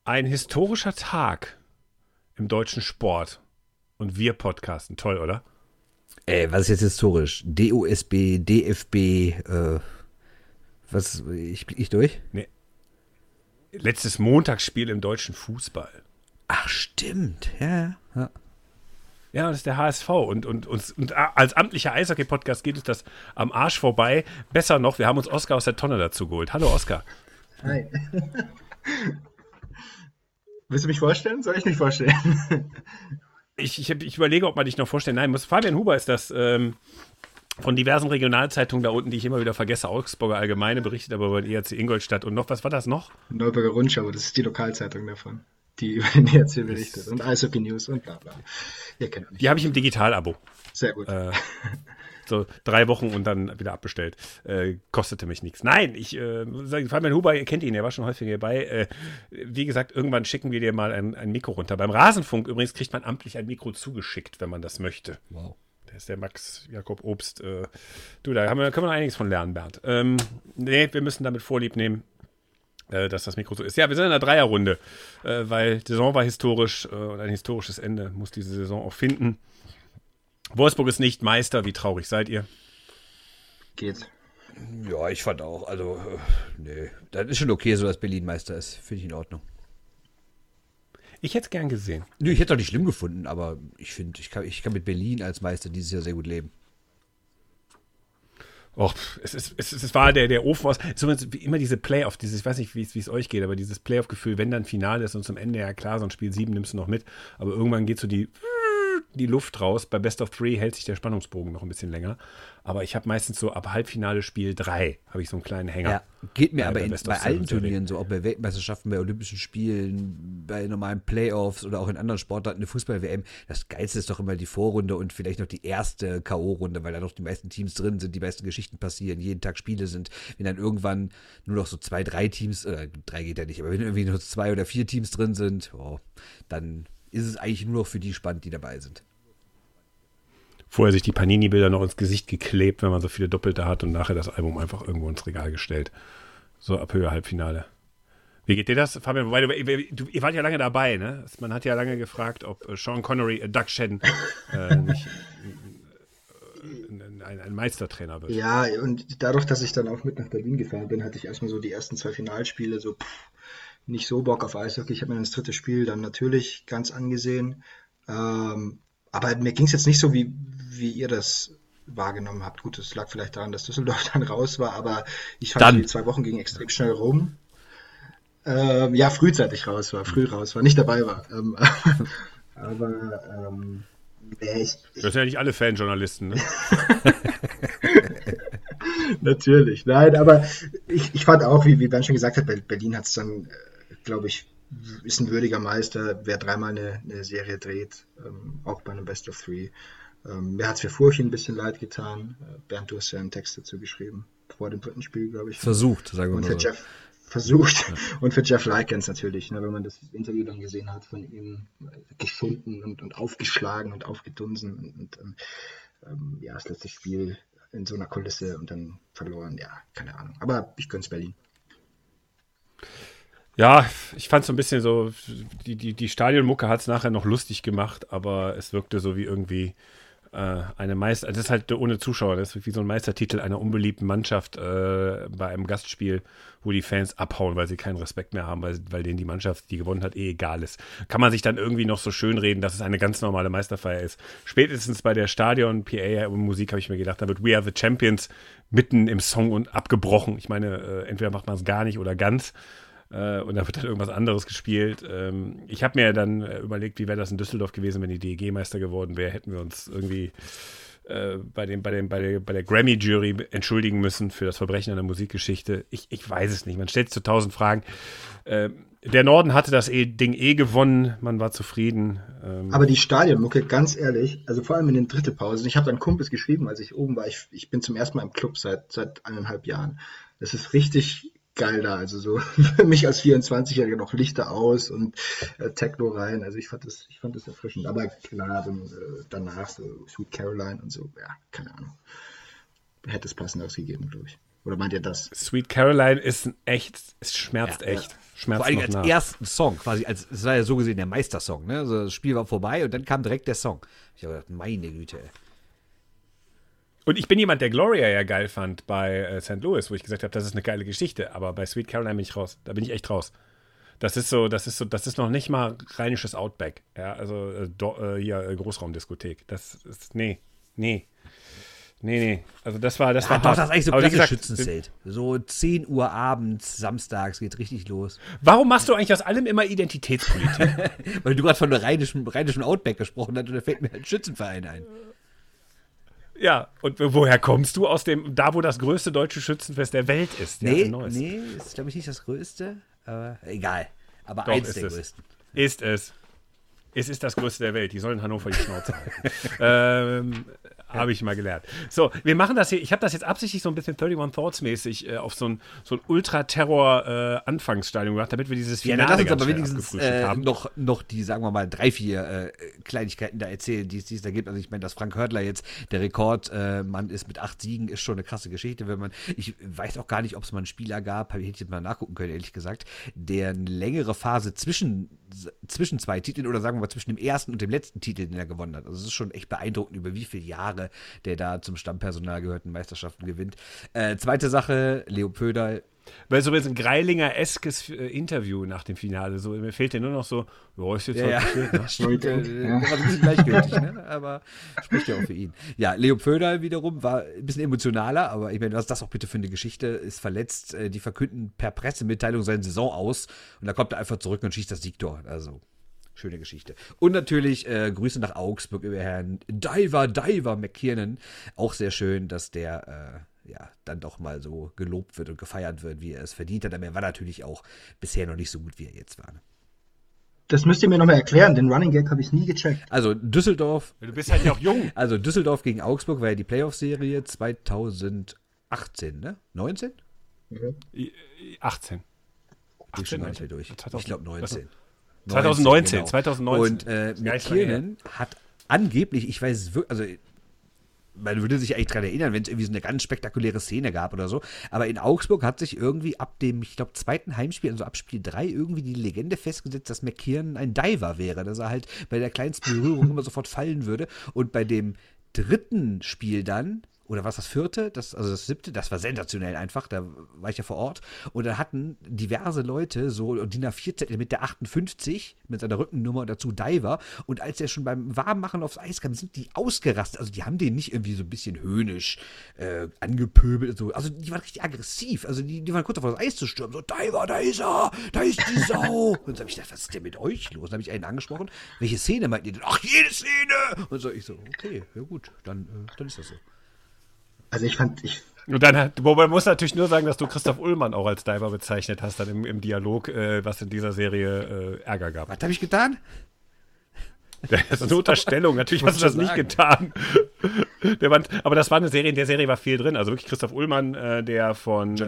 Ein historischer Tag im deutschen Sport. Und wir podcasten. Toll, oder? Was ist jetzt historisch? DOSB, DFB, ich durch? Nee. Letztes Montagsspiel im deutschen Fußball. Ach, stimmt. Ja. Ja, das ist der HSV. Und als amtlicher Eishockey-Podcast geht uns das am Arsch vorbei. Besser noch, wir haben uns Oskar aus der Tonne dazu geholt. Hallo, Oskar. Hi. Willst du mich vorstellen? Soll ich mich vorstellen? Ich überlege, ob man dich noch vorstellen. Nein, Fabian Huber ist das von diversen Regionalzeitungen da unten, die ich immer wieder vergesse. Augsburger Allgemeine berichtet aber über den ERC Ingolstadt. Und noch, was war das noch? Neuburger Rundschau, das ist die Lokalzeitung davon, die über den ERC berichtet. Und Eishockey News und bla bla. Ihr kennt mich. Die habe ich im Digital-Abo. Sehr gut. So 3 Wochen und dann wieder abbestellt. Kostete mich nichts. Nein, Fabian Huber, ihr kennt ihn, er war schon häufiger hierbei. Wie gesagt, irgendwann schicken wir dir mal ein Mikro runter. Beim Rasenfunk übrigens kriegt man amtlich ein Mikro zugeschickt, wenn man das möchte. Wow. Der ist der Max Jakob Obst. Da können wir noch einiges von lernen, Bernd. Nee, wir müssen damit Vorlieb nehmen, dass das Mikro so ist. Ja, wir sind in einer Dreierrunde, weil die Saison war historisch und ein historisches Ende muss diese Saison auch finden. Wolfsburg ist nicht Meister. Wie traurig seid ihr? Geht. Ja, ich fand auch. Also, nee. Das ist schon okay, so dass Berlin Meister ist. Finde ich in Ordnung. Ich hätte es gern gesehen. Nö, ich hätte es auch nicht schlimm gefunden, aber ich finde, ich kann mit Berlin als Meister dieses Jahr sehr gut leben. Och, es war der Ofen aus. Zumindest wie immer diese Playoff, ich weiß nicht, wie es euch geht, aber dieses Playoff-Gefühl, wenn dann Finale ist und zum Ende, ja klar, so ein Spiel 7 nimmst du noch mit, aber irgendwann geht so die Luft raus. Bei Best of 3 hält sich der Spannungsbogen noch ein bisschen länger. Aber ich habe meistens so ab Halbfinale Spiel 3 habe ich so einen kleinen Hänger. Ja, geht mir aber bei allen Turnieren so, auch bei Weltmeisterschaften, bei Olympischen Spielen, bei normalen Playoffs oder auch in anderen Sportarten, eine Fußball-WM. Das Geilste ist doch immer die Vorrunde und vielleicht noch die erste K.O.-Runde, weil da noch die meisten Teams drin sind, die meisten Geschichten passieren, jeden Tag Spiele sind. Wenn dann irgendwann nur noch so 2, 3 Teams, 3 geht ja nicht, aber wenn irgendwie nur 2 oder 4 Teams drin sind, dann ist es eigentlich nur noch für die spannend, die dabei sind. Vorher sich die Panini-Bilder noch ins Gesicht geklebt, wenn man so viele Doppelte hat und nachher das Album einfach irgendwo ins Regal gestellt. So ab Höhe Halbfinale. Wie geht dir das, Fabian? Ihr wart ja lange dabei, ne? Man hat ja lange gefragt, ob Sean Connery, Doug Shedden nicht ein Meistertrainer wird. Ja, und dadurch, dass ich dann auch mit nach Berlin gefahren bin, hatte ich erstmal so die ersten 2 Finalspiele so nicht so Bock auf Eishockey. Ich habe mir das 3. Spiel dann natürlich ganz angesehen. Aber mir ging es jetzt nicht so, wie ihr das wahrgenommen habt. Gut, das lag vielleicht daran, dass Düsseldorf dann raus war, aber ich fand, die 2 Wochen gingen extrem schnell rum. Ja, früh raus war, nicht dabei war. Das sind ja nicht alle Fanjournalisten, ne? Natürlich, nein, aber ich fand auch, wie Ben schon gesagt hat, Berlin hat es dann, glaube ich, ist ein würdiger Meister, wer 3-mal eine Serie dreht, auch bei einem Best of 3. Mir hat es für Furchi ein bisschen leid getan. Bernd, du hast ja einen Text dazu geschrieben, vor dem 3. Spiel, glaube ich. Versucht, sagen wir mal so. Versucht. Ja. Und für Jeff Likens natürlich, ne, wenn man das Interview dann gesehen hat von ihm, geschunden und aufgeschlagen und aufgedunsen und ja, das letzte Spiel in so einer Kulisse und dann verloren, ja, keine Ahnung. Aber ich gönn's Berlin. Ja, ich fand es so ein bisschen so, die Stadionmucke hat es nachher noch lustig gemacht, aber es wirkte so wie irgendwie eine das ist halt ohne Zuschauer, das ist wie so ein Meistertitel einer unbeliebten Mannschaft bei einem Gastspiel, wo die Fans abhauen, weil sie keinen Respekt mehr haben, weil denen die Mannschaft, die gewonnen hat, egal ist. Kann man sich dann irgendwie noch so schön reden, dass es eine ganz normale Meisterfeier ist. Spätestens bei der Stadion-PA und Musik habe ich mir gedacht, da wird We Are the Champions mitten im Song und abgebrochen. Ich meine, entweder macht man es gar nicht oder ganz. Und da wird dann irgendwas anderes gespielt. Ich habe mir dann überlegt, wie wäre das in Düsseldorf gewesen, wenn die DEG-Meister geworden wäre. Hätten wir uns irgendwie bei der Grammy-Jury entschuldigen müssen für das Verbrechen an der Musikgeschichte. Ich weiß es nicht. Man stellt zu 1000 Fragen. Der Norden hatte das Ding gewonnen. Man war zufrieden. Aber die Stadionmucke, ganz ehrlich, also vor allem in den Drittelpausen. Ich habe dann Kumpels geschrieben, als ich oben war. Ich bin zum ersten Mal im Club seit 1,5 Jahren. Das ist richtig geil da, also so für mich als 24-Jähriger noch Lichter aus und Techno rein, also ich fand das erfrischend, aber klar, dann, danach so Sweet Caroline und so, ja, keine Ahnung, hätte es passendes gegeben, glaube ich. Oder meint ihr das? Sweet Caroline ist es schmerzt echt. Schmerzt vor allem als ersten Song, quasi, es war ja so gesehen der Meistersong, ne? Also das Spiel war vorbei und dann kam direkt der Song. Ich habe gedacht, meine Güte, ey. Und ich bin jemand, der Gloria ja geil fand bei St. Louis, wo ich gesagt habe, das ist eine geile Geschichte, aber bei Sweet Caroline bin ich raus. Da bin ich echt raus. Das ist noch nicht mal rheinisches Outback. Ja, also hier Großraumdiskothek. Das ist, nee. Also das war doch, hart. das ist eigentlich so ein klassisches Schützenzelt. So 10 Uhr abends, samstags, geht richtig los. Warum machst du eigentlich aus allem immer Identitätspolitik? Weil du gerade von der rheinischen Outback gesprochen hast und da fällt mir ein Schützenverein ein. Ja, und woher kommst du? Da wo das größte deutsche Schützenfest der Welt ist. Nee, ist glaube ich nicht das größte, aber egal. Aber doch, eins der größten. Ist es. Es ist das größte der Welt. Die sollen in Hannover die Schnauze halten. Habe ich mal gelernt. So, wir machen das hier. Ich habe das jetzt absichtlich so ein bisschen 31 Thoughts mäßig auf so ein Ultra-Terror-Anfangsstadium gemacht, damit wir dieses Finale lass uns aber wenigstens noch die, sagen wir mal, 3, 4 Kleinigkeiten da erzählen, die es da gibt. Also ich meine, dass Frank Hörtler jetzt der Rekordmann ist mit 8 Siegen, ist schon eine krasse Geschichte. Ich weiß auch gar nicht, ob es mal einen Spieler gab, hätte ich jetzt mal nachgucken können, ehrlich gesagt, der eine längere Phase zwischen 2 Titeln oder sagen wir mal zwischen dem ersten und dem letzten Titel, den er gewonnen hat. Also es ist schon echt beeindruckend, über wie viele Jahre der da zum Stammpersonal gehörten Meisterschaften gewinnt. Zweite Sache, Leo Pföderl. Weil so ein Greilinger-eskes Interview nach dem Finale, so, mir fehlt ja nur noch so, ist jetzt ja, heute ne? Stimmt, der war so ein bisschen gleichgültig, ne? Aber spricht ja auch für ihn. Ja, Leo Pföderl wiederum war ein bisschen emotionaler, aber ich meine, was ist das auch bitte für eine Geschichte? Ist verletzt, die verkünden per Pressemitteilung seine Saison aus und da kommt er einfach zurück und schießt das Siegtor. Also schöne Geschichte. Und natürlich Grüße nach Augsburg über Herrn Diver McKiernan. Auch sehr schön, dass der dann doch mal so gelobt wird und gefeiert wird, wie er es verdient hat. Aber er war natürlich auch bisher noch nicht so gut, wie er jetzt war. Das müsst ihr mir nochmal erklären. Den Running Gag habe ich nie gecheckt. Also Düsseldorf. Du bist halt ja auch jung. Also Düsseldorf gegen Augsburg war ja die Playoff-Serie 2018, ne? 19? 18. Ich bin nicht mehr durch. Ich glaube 19. 2019. Und McKiernan hat angeblich, ich weiß es wirklich, also man würde sich eigentlich daran erinnern, wenn es irgendwie so eine ganz spektakuläre Szene gab oder so, aber in Augsburg hat sich irgendwie ab dem, ich glaube, zweiten Heimspiel, also ab Spiel 3, irgendwie die Legende festgesetzt, dass McKiernan ein Diver wäre, dass er halt bei der kleinsten Berührung immer sofort fallen würde und bei dem dritten Spiel dann, oder was das 4., also das 7., das war sensationell einfach, da war ich ja vor Ort. Und da hatten diverse Leute so DIN A4-Zettel mit der 58, mit seiner Rückennummer und dazu Diver. Und als er schon beim Warmmachen aufs Eis kam, sind die ausgerastet. Also die haben den nicht irgendwie so ein bisschen höhnisch angepöbelt. So. Also die waren richtig aggressiv. Also die waren kurz davor, das Eis zu stürmen. So, Diver, da ist er, da ist die Sau. Und so habe ich gedacht, was ist denn mit euch los? Dann habe ich einen angesprochen. Welche Szene meint ihr denn? Ach, jede Szene! Und so, ich so, okay, ja gut, dann ist das so. Also Und dann wobei man muss natürlich nur sagen, dass du Christoph Ullmann auch als Diver bezeichnet hast, dann im Dialog, was in dieser Serie Ärger gab. Was habe ich getan? Das ist eine Unterstellung, natürlich hast du das nicht getan. Aber das war eine Serie, in der Serie war viel drin. Also wirklich Christoph Ullmann, der von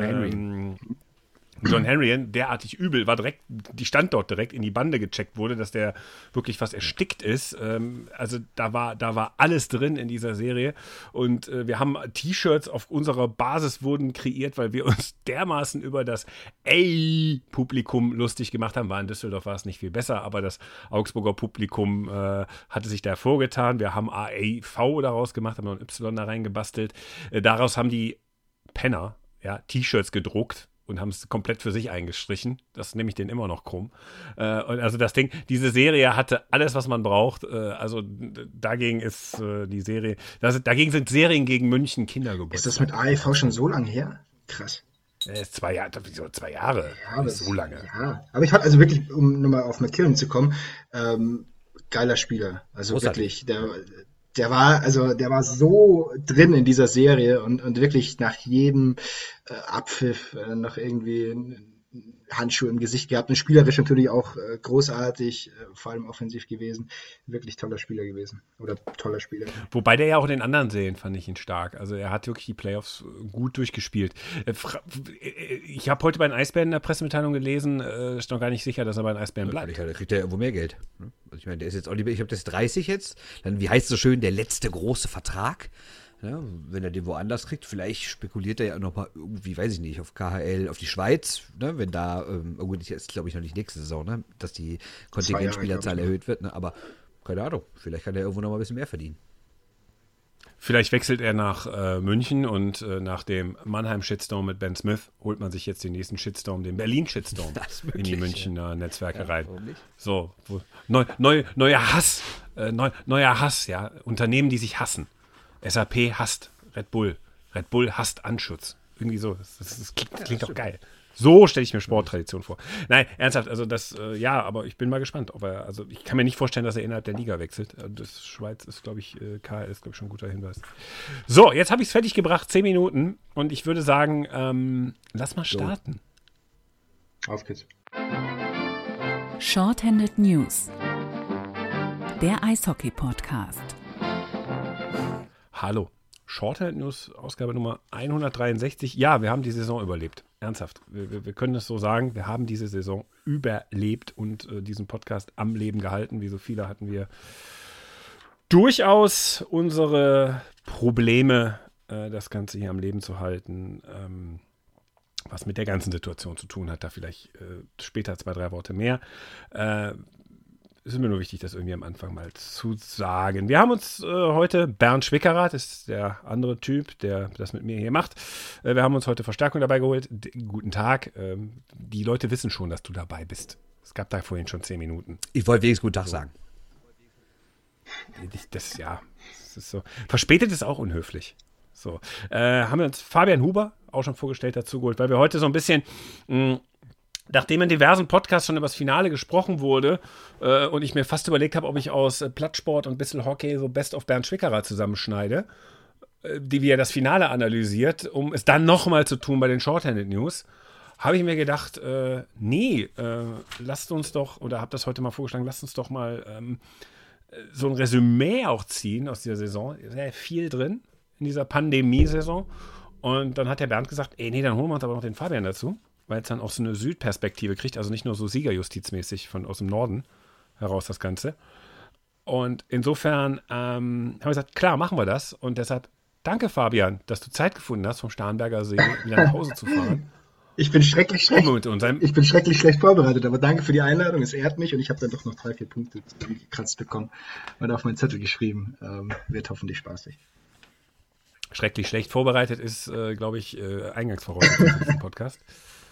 John Henry, derartig übel, die stand dort direkt in die Bande gecheckt wurde, dass der wirklich fast erstickt ist. Also da war alles drin in dieser Serie und wir haben T-Shirts auf unserer Basis wurden kreiert, weil wir uns dermaßen über das Publikum lustig gemacht haben. In Düsseldorf war es nicht viel besser, aber das Augsburger Publikum hatte sich da vorgetan. Wir haben AAV daraus gemacht, haben noch ein Y da reingebastelt. Daraus haben die Penner T-Shirts gedruckt und haben es komplett für sich eingestrichen. Das nehme ich denen immer noch krumm. Und also das Ding, diese Serie hatte alles, was man braucht. Also dagegen ist die Serie, dagegen sind Serien gegen München Kindergeburtstag. Ist das mit AEV schon so lange her? Krass. 2 Jahre, Ja, das ist so lange. Ja, aber ich fand also wirklich, um nochmal auf McKiernan zu kommen, geiler Spieler. Also großartig. Wirklich, der war so drin in dieser Serie und wirklich nach jedem Abpfiff noch irgendwie Handschuhe im Gesicht gehabt und spielerisch natürlich auch großartig, vor allem offensiv gewesen. Wirklich toller Spieler gewesen. Oder toller Spieler. Wobei der ja auch in den anderen Serien fand ich ihn stark. Also er hat wirklich die Playoffs gut durchgespielt. Ich habe heute bei den Eisbären in der Pressemitteilung gelesen, ist noch gar nicht sicher, dass er bei den Eisbären bleibt. Da kriegt er irgendwo mehr Geld. Also ich meine, der ist jetzt auch lieber, ich habe das 30 jetzt. Dann, wie heißt es so schön, der letzte große Vertrag. Ja, wenn er den woanders kriegt, vielleicht spekuliert er ja noch mal irgendwie, weiß ich nicht, auf KHL, auf die Schweiz, ne, wenn da, irgendwie ist, glaube ich, noch nicht nächste Saison, ne, dass die Kontingentspielerzahl erhöht wird, ne, aber keine Ahnung, vielleicht kann er irgendwo noch mal ein bisschen mehr verdienen. Vielleicht wechselt er nach München und nach dem Mannheim-Shitstorm mit Ben Smith holt man sich jetzt den nächsten Shitstorm, den Berlin-Shitstorm in die Münchner Netzwerke rein. So, neuer Hass, neuer Hass, ja, Unternehmen, die sich hassen. SAP hasst Red Bull. Red Bull hasst Anschutz. Irgendwie so. Das klingt doch geil. So stelle ich mir Sporttradition vor. Nein, ernsthaft, also ja, aber ich bin mal gespannt, also ich kann mir nicht vorstellen, dass er innerhalb der Liga wechselt. Das Schweiz ist, glaube ich, KHL ist, glaube ich, schon ein guter Hinweis. So, jetzt habe ich es fertig gebracht, 10 Minuten und ich würde sagen, lass mal starten. Auf geht's. Shorthanded News. Der Eishockey-Podcast. Hallo. Shorthanded News, Ausgabe Nummer 163. Ja, wir haben die Saison überlebt. Ernsthaft. Wir können es so sagen. Wir haben diese Saison überlebt und diesen Podcast am Leben gehalten. Wie so viele hatten wir durchaus unsere Probleme, das Ganze hier am Leben zu halten. Was mit der ganzen Situation zu tun hat. Da vielleicht später 2-3 Worte mehr. Es ist mir nur wichtig, das irgendwie am Anfang mal zu sagen. Wir haben uns heute, Bernd Schwickerath ist der andere Typ, der das mit mir hier macht. Wir haben uns heute Verstärkung dabei geholt. Guten Tag. Die Leute wissen schon, dass du dabei bist. Es gab da vorhin schon 10 Minuten. Ich wollte wenigstens guten Tag sagen. Das ist so. Verspätet ist auch unhöflich. So. Haben wir uns Fabian Huber auch schon vorgestellt dazu geholt, weil wir heute so ein bisschen... Nachdem in diversen Podcasts schon über das Finale gesprochen wurde und ich mir fast überlegt habe, ob ich aus Plattsport und bisschen Hockey so Best of Bernd Schwickerath zusammenschneide, wie er das Finale analysiert, um es dann nochmal zu tun bei den Shorthanded News, habe ich mir gedacht, lasst uns doch, oder habe das heute mal vorgeschlagen, lasst uns doch mal so ein Resümee auch ziehen aus dieser Saison. Sehr viel drin in dieser Pandemie-Saison. Und dann hat der Bernd gesagt, dann holen wir uns aber noch den Fabian dazu, weil es dann auch so eine Südperspektive kriegt, also nicht nur so siegerjustizmäßig aus dem Norden heraus das Ganze. Und insofern haben wir gesagt, klar, machen wir das. Und deshalb danke, Fabian, dass du Zeit gefunden hast, vom Starnberger See wieder nach Hause zu fahren. Ich bin schrecklich schlecht vorbereitet, aber danke für die Einladung, es ehrt mich und ich habe dann doch noch 3-4 Punkte gekratzt bekommen und auf meinen Zettel geschrieben. Wird hoffentlich spaßig. Schrecklich schlecht vorbereitet ist, glaube ich, Eingangsvoraussetzung für diesen Podcast.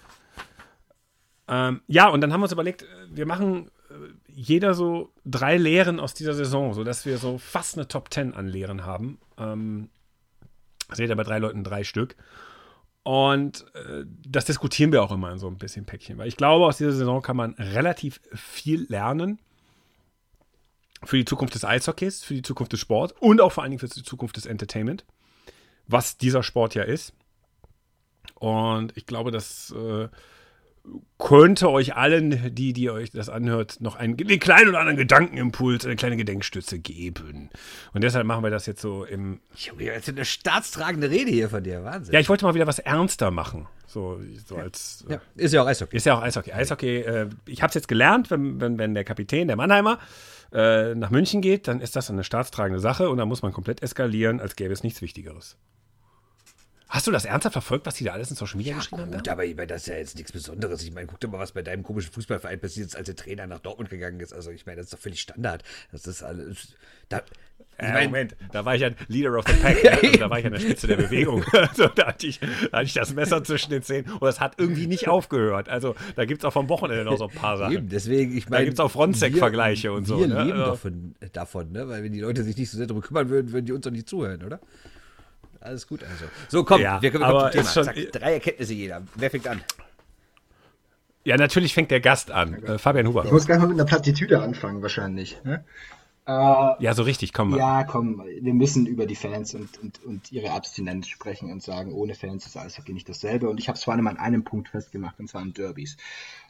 Ja, und dann haben wir uns überlegt, wir machen jeder so 3 Lehren aus dieser Saison, sodass wir so fast eine Top 10 an Lehren haben. Seht ihr bei 3 Leuten 3 Stück. Und das diskutieren wir auch immer in so ein bisschen Päckchen, weil ich glaube, aus dieser Saison kann man relativ viel lernen für die Zukunft des Eishockeys, für die Zukunft des Sports und auch vor allen Dingen für die Zukunft des Entertainment, was dieser Sport ja ist. Und ich glaube, das könnte euch allen, die euch das anhört, noch den kleinen oder anderen Gedankenimpuls, eine kleine Gedenkstütze geben. Und deshalb machen wir das jetzt so im... Jetzt eine staatstragende Rede hier von dir, Wahnsinn. Ja, ich wollte mal wieder was ernster machen. So als... Ja, ist ja auch Eishockey. Ist ja auch Eishockey. Ich habe es jetzt gelernt, wenn der Kapitän, der Mannheimer, nach München geht, dann ist das eine staatstragende Sache und dann muss man komplett eskalieren, als gäbe es nichts Wichtigeres. Hast du das ernsthaft verfolgt, was die da alles in Social Media geschrieben haben? Gut, aber ich meine, das ist ja jetzt nichts Besonderes. Ich meine, guck dir mal, was bei deinem komischen Fußballverein passiert ist, als der Trainer nach Dortmund gegangen ist. Also ich meine, das ist doch völlig Standard. Das ist alles... Moment, da war ich ein Leader of the Pack, ne? Also, da war ich an der Spitze der Bewegung. Also, da hatte ich das Messer zwischen den Zähnen und das hat irgendwie nicht aufgehört. Also da gibt es auch vom Wochenende noch so ein paar Sachen. Eben, deswegen, ich meine, da gibt es auch Frontsec-Vergleiche und so. Wir leben davon, ne? Weil wenn die Leute sich nicht so sehr darum kümmern würden, würden die uns doch nicht zuhören, oder? Alles gut, also. So, komm, wir kommen zum Thema. Schon, 3 Erkenntnisse jeder. Wer fängt an? Ja, natürlich fängt der Gast an. Fabian Huber. Ich muss gleich mal mit einer Plattitüde anfangen, wahrscheinlich. Ne? Ja, so richtig, komm mal. Ja, komm, wir müssen über die Fans und ihre Abstinenz sprechen und sagen, ohne Fans ist Eishockey nicht dasselbe. Und ich habe es vor allem an einem Punkt festgemacht, und zwar an Derbys.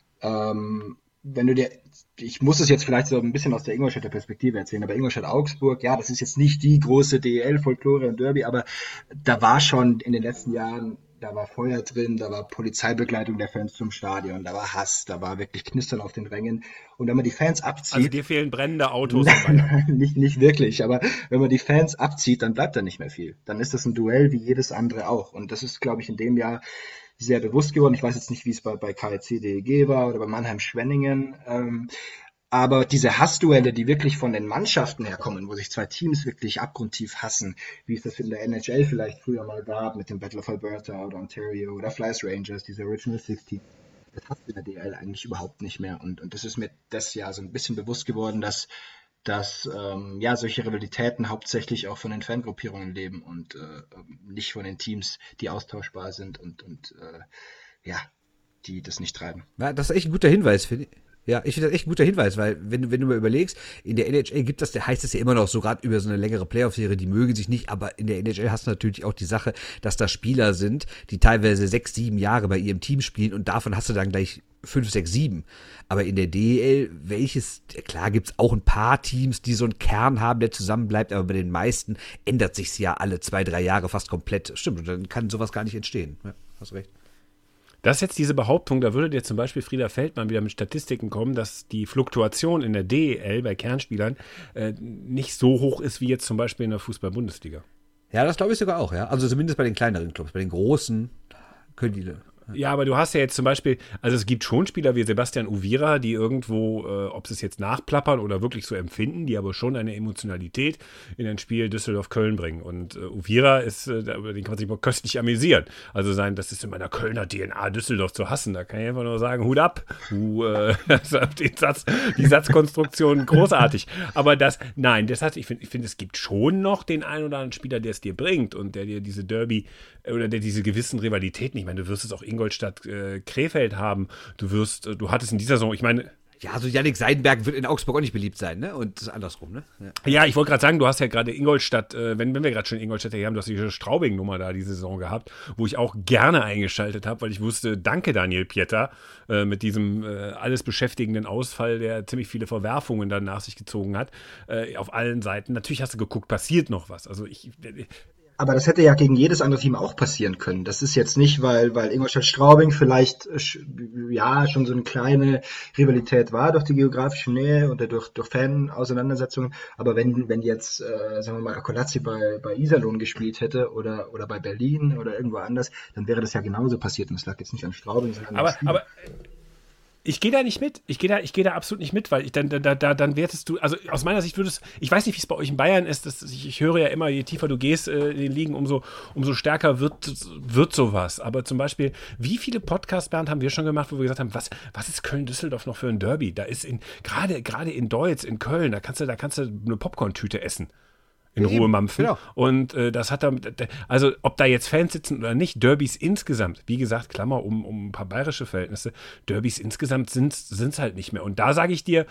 Ich muss es jetzt vielleicht so ein bisschen aus der Ingolstädter Perspektive erzählen, aber Ingolstadt-Augsburg, ja, das ist jetzt nicht die große DEL-Folklore im Derby, aber da war schon in den letzten Jahren da war Feuer drin, da war Polizeibegleitung der Fans zum Stadion, da war Hass, da war wirklich Knistern auf den Rängen. Und wenn man die Fans abzieht. Also dir fehlen brennende Autos. Nein, nicht wirklich, aber wenn man die Fans abzieht, dann bleibt da nicht mehr viel. Dann ist das ein Duell wie jedes andere auch. Und das ist, glaube ich, in dem Jahr sehr bewusst geworden. Ich weiß jetzt nicht, wie es bei KSC DEG war oder bei Mannheim-Schwenningen. Aber diese Hassduelle, die wirklich von den Mannschaften herkommen, wo sich zwei Teams wirklich abgrundtief hassen, wie es das in der NHL vielleicht früher mal gab mit dem Battle of Alberta oder Ontario oder Flyers Rangers, diese Original 16, das hast du in der DL eigentlich überhaupt nicht mehr. Und das ist mir das Jahr so ein bisschen bewusst geworden, dass solche Rivalitäten hauptsächlich auch von den Fangruppierungen leben und nicht von den Teams, die austauschbar sind und die das nicht treiben. Ja, das ist echt ein guter Hinweis, finde ich. Ja, ich finde das echt ein guter Hinweis, weil wenn du mal überlegst, in der NHL heißt es ja immer noch so, gerade über so eine längere Playoff-Serie, die mögen sich nicht, aber in der NHL hast du natürlich auch die Sache, dass da Spieler sind, die teilweise 6, 7 Jahre bei ihrem Team spielen und davon hast du dann gleich 5, 6, 7. Aber in der DEL, klar gibt's auch ein paar Teams, die so einen Kern haben, der zusammenbleibt, aber bei den meisten ändert sich's ja alle 2, 3 Jahre fast komplett. Stimmt, und dann kann sowas gar nicht entstehen. Ja, hast recht. Das ist jetzt diese Behauptung, da würde dir zum Beispiel Frieder Feldmann wieder mit Statistiken kommen, dass die Fluktuation in der DEL bei Kernspielern nicht so hoch ist wie jetzt zum Beispiel in der Fußball-Bundesliga. Ja, das glaube ich sogar auch, ja. Also zumindest bei den kleineren Clubs. Bei den großen können die. Ja, aber du hast ja jetzt zum Beispiel, also es gibt schon Spieler wie Sebastian Uvira, die irgendwo, ob sie es jetzt nachplappern oder wirklich so empfinden, die aber schon eine Emotionalität in ein Spiel Düsseldorf-Köln bringen. Und Uvira ist, den kann man sich mal köstlich amüsieren. Also das ist in meiner Kölner DNA, Düsseldorf zu hassen. Da kann ich einfach nur sagen, Hut ab. Die Satzkonstruktion großartig. Aber das heißt, ich finde, es gibt schon noch den einen oder anderen Spieler, der es dir bringt und der dir diese Derby oder der diese gewissen Rivalitäten, ich meine, du wirst es auch Ingolstadt, Krefeld haben. Du hattest in dieser Saison, ich meine. Ja, also Jannik Seidenberg wird in Augsburg auch nicht beliebt sein, ne? Und andersrum, ne? Ja, ich wollte gerade sagen, du hast ja gerade Ingolstadt, wenn wir gerade schon Ingolstadt hier haben, du hast diese Straubing-Nummer da diese Saison gehabt, wo ich auch gerne eingeschaltet habe, weil ich wusste, danke Daniel Pieter, mit diesem alles beschäftigenden Ausfall, der ziemlich viele Verwerfungen dann nach sich gezogen hat, auf allen Seiten. Natürlich hast du geguckt, passiert noch was. Also Aber das hätte ja gegen jedes andere Team auch passieren können. Das ist jetzt nicht, weil Ingolstadt-Straubing vielleicht schon so eine kleine Rivalität war durch die geografische Nähe und durch Fan-Auseinandersetzungen. Aber wenn jetzt, sagen wir mal, Akolazzi bei Iserlohn gespielt hätte oder bei Berlin oder irgendwo anders, dann wäre das ja genauso passiert. Und es lag jetzt nicht an Straubing, sondern an aber ich gehe da nicht mit. Ich gehe da absolut nicht mit, weil dann wertest du, also aus meiner Sicht ich weiß nicht, wie es bei euch in Bayern ist, ich höre ja immer, je tiefer du gehst in den Ligen, umso stärker wird sowas. Aber zum Beispiel, wie viele Podcasts, Bernd, haben wir schon gemacht, wo wir gesagt haben, was ist Köln-Düsseldorf noch für ein Derby? Da ist gerade in Deutz, in Köln, da kannst du eine Popcorn-Tüte essen. In Ruhe mampfen. Genau. Und das hat also ob da jetzt Fans sitzen oder nicht, Derbys insgesamt, wie gesagt, Klammer um ein paar bayerische Verhältnisse, Derbys insgesamt sind's halt nicht mehr. Und da sage ich dir,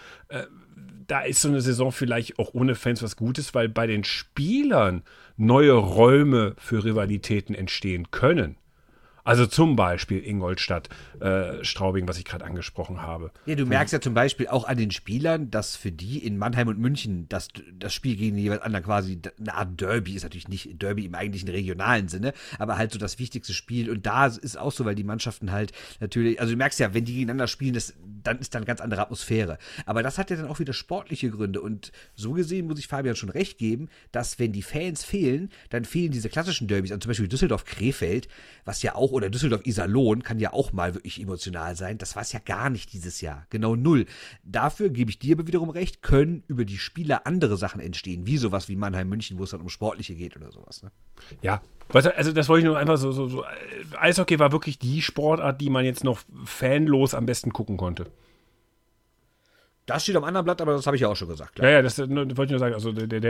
da ist so eine Saison vielleicht auch ohne Fans was Gutes, weil bei den Spielern neue Räume für Rivalitäten entstehen können. Also zum Beispiel Ingolstadt, Straubing, was ich gerade angesprochen habe. Ja, du merkst ja zum Beispiel auch an den Spielern, dass für die in Mannheim und München das Spiel gegen den jeweils anderen quasi eine Art Derby ist, natürlich nicht Derby im eigentlichen regionalen Sinne, aber halt so das wichtigste Spiel. Und da ist auch so, weil die Mannschaften halt natürlich, also du merkst ja, wenn die gegeneinander spielen, dann ist da eine ganz andere Atmosphäre. Aber das hat ja dann auch wieder sportliche Gründe. Und so gesehen muss ich Fabian schon recht geben, dass wenn die Fans fehlen, dann fehlen diese klassischen Derbys, also zum Beispiel Düsseldorf-Krefeld, was ja auch, oder Düsseldorf-Iserlohn kann ja auch mal wirklich emotional sein. Das war es ja gar nicht dieses Jahr. Genau 0. Dafür gebe ich dir aber wiederum recht, können über die Spieler andere Sachen entstehen, wie sowas wie Mannheim-München, wo es dann um Sportliche geht oder sowas. Ne? Ja, also das wollte ich nur einfach so. Eishockey war wirklich die Sportart, die man jetzt noch fanlos am besten gucken konnte. Das steht am anderen Blatt, aber das habe ich ja auch schon gesagt. Klar. Ja, das wollte ich nur sagen. Also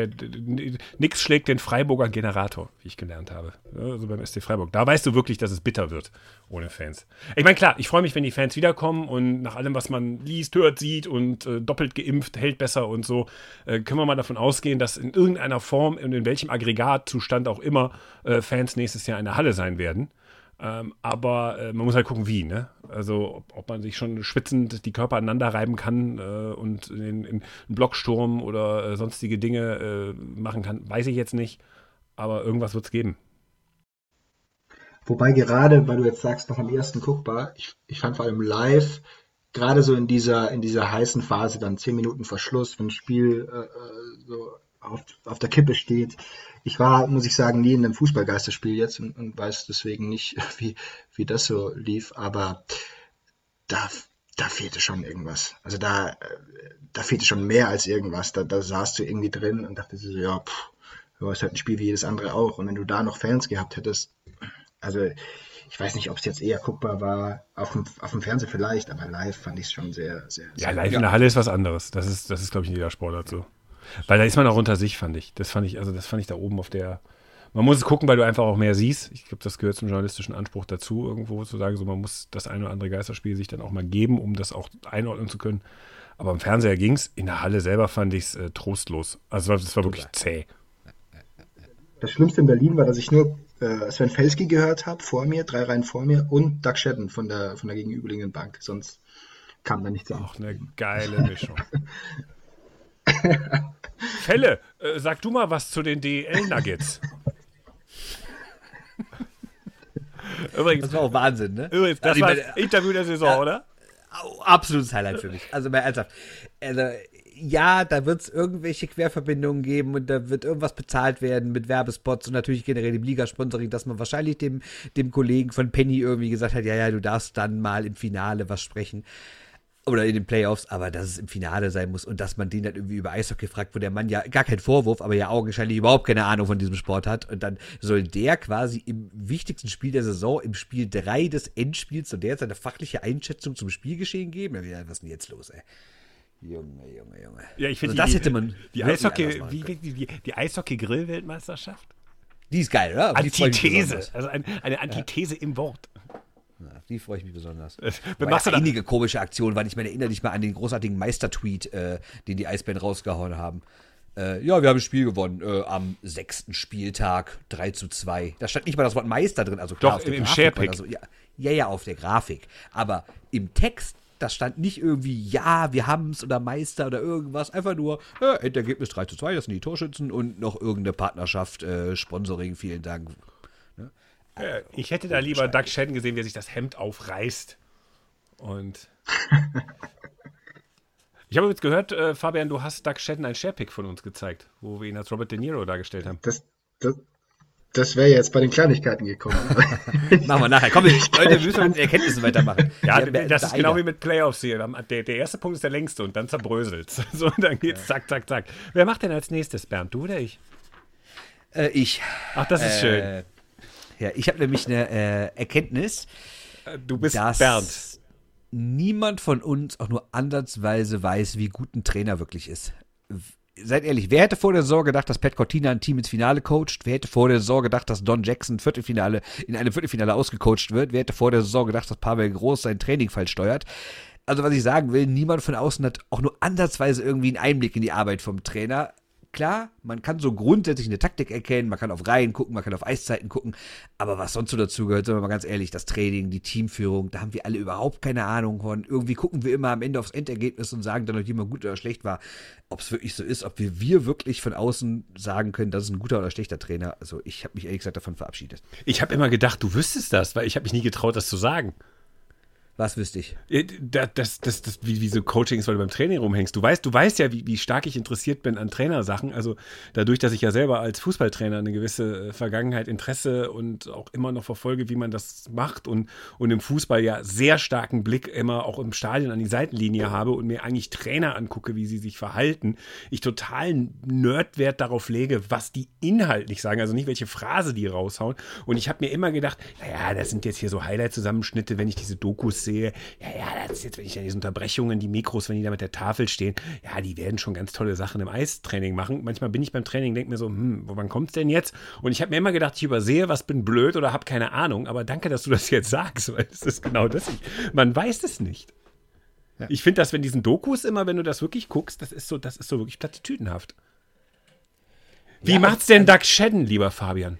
nix schlägt den Freiburger Generator, wie ich gelernt habe. Also beim SC Freiburg. Da weißt du wirklich, dass es bitter wird ohne Fans. Ich meine, klar, ich freue mich, wenn die Fans wiederkommen und nach allem, was man liest, hört, sieht und doppelt geimpft, hält besser und so, können wir mal davon ausgehen, dass in irgendeiner Form und in welchem Aggregatzustand auch immer Fans nächstes Jahr in der Halle sein werden. Aber man muss halt gucken, wie, ne? Also ob man sich schon schwitzend die Körper aneinander reiben kann und in einen Blocksturm oder sonstige Dinge machen kann, weiß ich jetzt nicht. Aber irgendwas wird es geben. Wobei gerade, weil du jetzt sagst, noch am ersten guckbar, ich fand vor allem live, gerade so in dieser heißen Phase, dann 10 Minuten vor Schluss, wenn ein Spiel so auf der Kippe steht. Ich war, muss ich sagen, nie in einem Fußballgeisterspiel jetzt und weiß deswegen nicht, wie das so lief, aber da fehlte schon irgendwas. Also da fehlte schon mehr als irgendwas. Da saßt du irgendwie drin und dachtest so, ja, ist halt ein Spiel wie jedes andere auch. Und wenn du da noch Fans gehabt hättest, also ich weiß nicht, ob es jetzt eher guckbar war, auf dem Fernseher vielleicht, aber live fand ich es schon sehr, sehr, Ja, sehr live in der Halle ist was anderes. Das ist glaube ich, in jeder Sportart so. Weil da ist man auch unter sich, fand ich. Das fand ich da oben auf der. Man muss es gucken, weil du einfach auch mehr siehst. Ich glaube, das gehört zum journalistischen Anspruch dazu, irgendwo zu sagen, so man muss das eine oder andere Geisterspiel sich dann auch mal geben, um das auch einordnen zu können. Aber im Fernseher ging es. In der Halle selber fand ich es trostlos. Also das war wirklich zäh. Das Schlimmste in Berlin war, dass ich nur Sven Felski gehört habe, vor mir, 3 Reihen vor mir, und Doug Shedden von der gegenüberliegenden Bank. Sonst kam da nichts an. Auch eine geile Mischung. Fälle, sag du mal was zu den DEL-Nuggets. Übrigens, das war auch Wahnsinn, ne? Übrigens, das war das Interview der Saison, oder? Absolutes Highlight für mich. Also mal ernsthaft. Ja, da wird es irgendwelche Querverbindungen geben und da wird irgendwas bezahlt werden mit Werbespots und natürlich generell dem Liga-Sponsoring, dass man wahrscheinlich dem Kollegen von Penny irgendwie gesagt hat, ja, du darfst dann mal im Finale was sprechen. Oder in den Playoffs, aber dass es im Finale sein muss und dass man den dann irgendwie über Eishockey fragt, wo der Mann ja gar kein Vorwurf, aber ja augenscheinlich überhaupt keine Ahnung von diesem Sport hat. Und dann soll der quasi im wichtigsten Spiel der Saison, im Spiel 3 des Endspiels, und der jetzt seine fachliche Einschätzung zum Spielgeschehen geben. Ja, was ist denn jetzt los, ey? Junge. Ja, ich finde, also das hätte man die Eishockey-Grill-Weltmeisterschaft. Die ist geil, oder? Antithese, also eine Antithese im Wort. Ja, die freue ich mich besonders. Einige komische Aktionen waren. Ich meine, erinnere dich mal an den großartigen Meister-Tweet, den die Eisbären rausgehauen haben. Ja, wir haben das Spiel gewonnen am 6. Spieltag 3:2. Da stand nicht mal das Wort Meister drin. Also klar, doch, im Sharepick. Also, ja, auf der Grafik. Aber im Text, da stand nicht irgendwie, ja, wir haben's oder Meister oder irgendwas. Einfach nur, Endergebnis 3:2, das sind die Torschützen und noch irgendeine Partnerschaft, Sponsoring, vielen Dank. Ich hätte da lieber Doug Shedden gesehen, wie er sich das Hemd aufreißt. Und ich habe jetzt gehört, Fabian, du hast Doug Shedden ein Sharepick von uns gezeigt, wo wir ihn als Robert De Niro dargestellt haben. Das wäre jetzt bei den Kleinigkeiten gekommen. Machen wir nachher. Komm, Leute, wir müssen mit Erkenntnissen weitermachen. Ja, das ist genau wie mit Playoffs hier. Der erste Punkt ist der längste und dann zerbröselt. So, und dann geht's zack. Wer macht denn als nächstes, Bernd? Du oder ich? Ich. Ach, das ist schön. Ja, ich habe nämlich eine Erkenntnis. Du bist dass Bernd. Niemand von uns auch nur ansatzweise weiß, wie gut ein Trainer wirklich ist. Seid ehrlich, wer hätte vor der Saison gedacht, dass Pat Cortina ein Team ins Finale coacht? Wer hätte vor der Saison gedacht, dass Don Jackson in einem Viertelfinale ausgecoacht wird? Wer hätte vor der Saison gedacht, dass Pavel Groß sein Training falsch steuert? Also was ich sagen will, niemand von außen hat auch nur ansatzweise irgendwie einen Einblick in die Arbeit vom Trainer. Klar, man kann so grundsätzlich eine Taktik erkennen, man kann auf Reihen gucken, man kann auf Eiszeiten gucken, aber was sonst so dazu gehört, sind wir mal ganz ehrlich, das Training, die Teamführung, da haben wir alle überhaupt keine Ahnung von. Irgendwie gucken wir immer am Ende aufs Endergebnis und sagen dann, ob jemand gut oder schlecht war. Ob es wirklich so ist, ob wir wirklich von außen sagen können, das ist ein guter oder schlechter Trainer. Also ich habe mich ehrlich gesagt davon verabschiedet. Ich habe immer gedacht, du wüsstest das, weil ich habe mich nie getraut, das zu sagen. Was wüsste ich? Wie so Coaching ist, weil du beim Training rumhängst. Du weißt ja, wie stark ich interessiert bin an Trainersachen. Also dadurch, dass ich ja selber als Fußballtrainer eine gewisse Vergangenheit, Interesse und auch immer noch verfolge, wie man das macht und im Fußball ja sehr starken Blick immer auch im Stadion an die Seitenlinie habe und mir eigentlich Trainer angucke, wie sie sich verhalten. Ich totalen Nerdwert darauf lege, was die inhaltlich sagen, also nicht welche Phrase die raushauen. Und ich habe mir immer gedacht, naja, das sind jetzt hier so Highlight-Zusammenschnitte, wenn ich diese Dokus sehe, das ist jetzt, wenn ich ja diese Unterbrechungen, die Mikros, wenn die da mit der Tafel stehen, ja, die werden schon ganz tolle Sachen im Eistraining machen. Manchmal bin ich beim Training und denke mir so, wann kommt's denn jetzt? Und ich habe mir immer gedacht, ich übersehe was, bin blöd oder habe keine Ahnung, aber danke, dass du das jetzt sagst, weil das ist genau das. Man weiß es nicht. Ja. Ich finde das, wenn diesen Dokus immer, wenn du das wirklich guckst, das ist so wirklich plattitüdenhaft. Wie macht's denn Doug Shedden, lieber Fabian?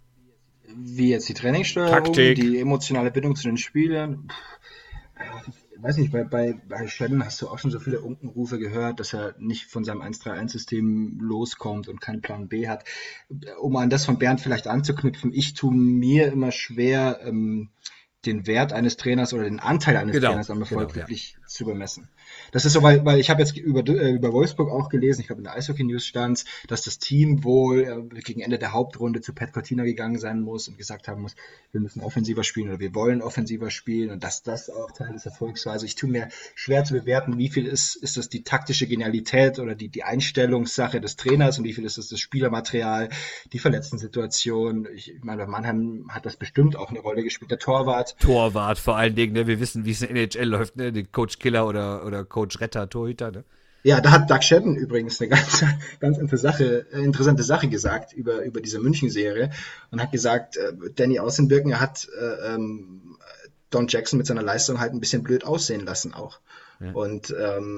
Wie jetzt die Trainingssteuerung, Taktik. Die emotionale Bindung zu den Spielern. weiß nicht, bei Shannon hast du auch schon so viele Unkenrufe gehört, dass er nicht von seinem 1-3-1-System loskommt und keinen Plan B hat. Um an das von Bernd vielleicht anzuknüpfen, ich tue mir immer schwer, den Wert eines Trainers oder den Anteil eines Trainers am Erfolg wirklich zu bemessen. Das ist so, weil ich habe jetzt über Wolfsburg auch gelesen, ich glaube in der Eishockey-News stand, dass das Team wohl gegen Ende der Hauptrunde zu Pat Cortina gegangen sein muss und gesagt haben muss, wir müssen offensiver spielen oder wir wollen offensiver spielen und dass das auch Teil des Erfolgs war. Also ich tue mir schwer zu bewerten, wie viel ist das die taktische Genialität oder die Einstellungssache des Trainers und wie viel ist das Spielermaterial, die Verletztensituation. Ich meine, bei Mannheim hat das bestimmt auch eine Rolle gespielt. Der Torwart vor allen Dingen, ne? Wir wissen, wie es in der NHL läuft, ne? Die Coach Killer oder Coach Retter, Torhüter, ne? Ja, da hat Doug Shedden übrigens eine ganz interessante Sache gesagt über diese München-Serie und hat gesagt, Danny Außenbirken hat Don Jackson mit seiner Leistung halt ein bisschen blöd aussehen lassen auch. Ja. Und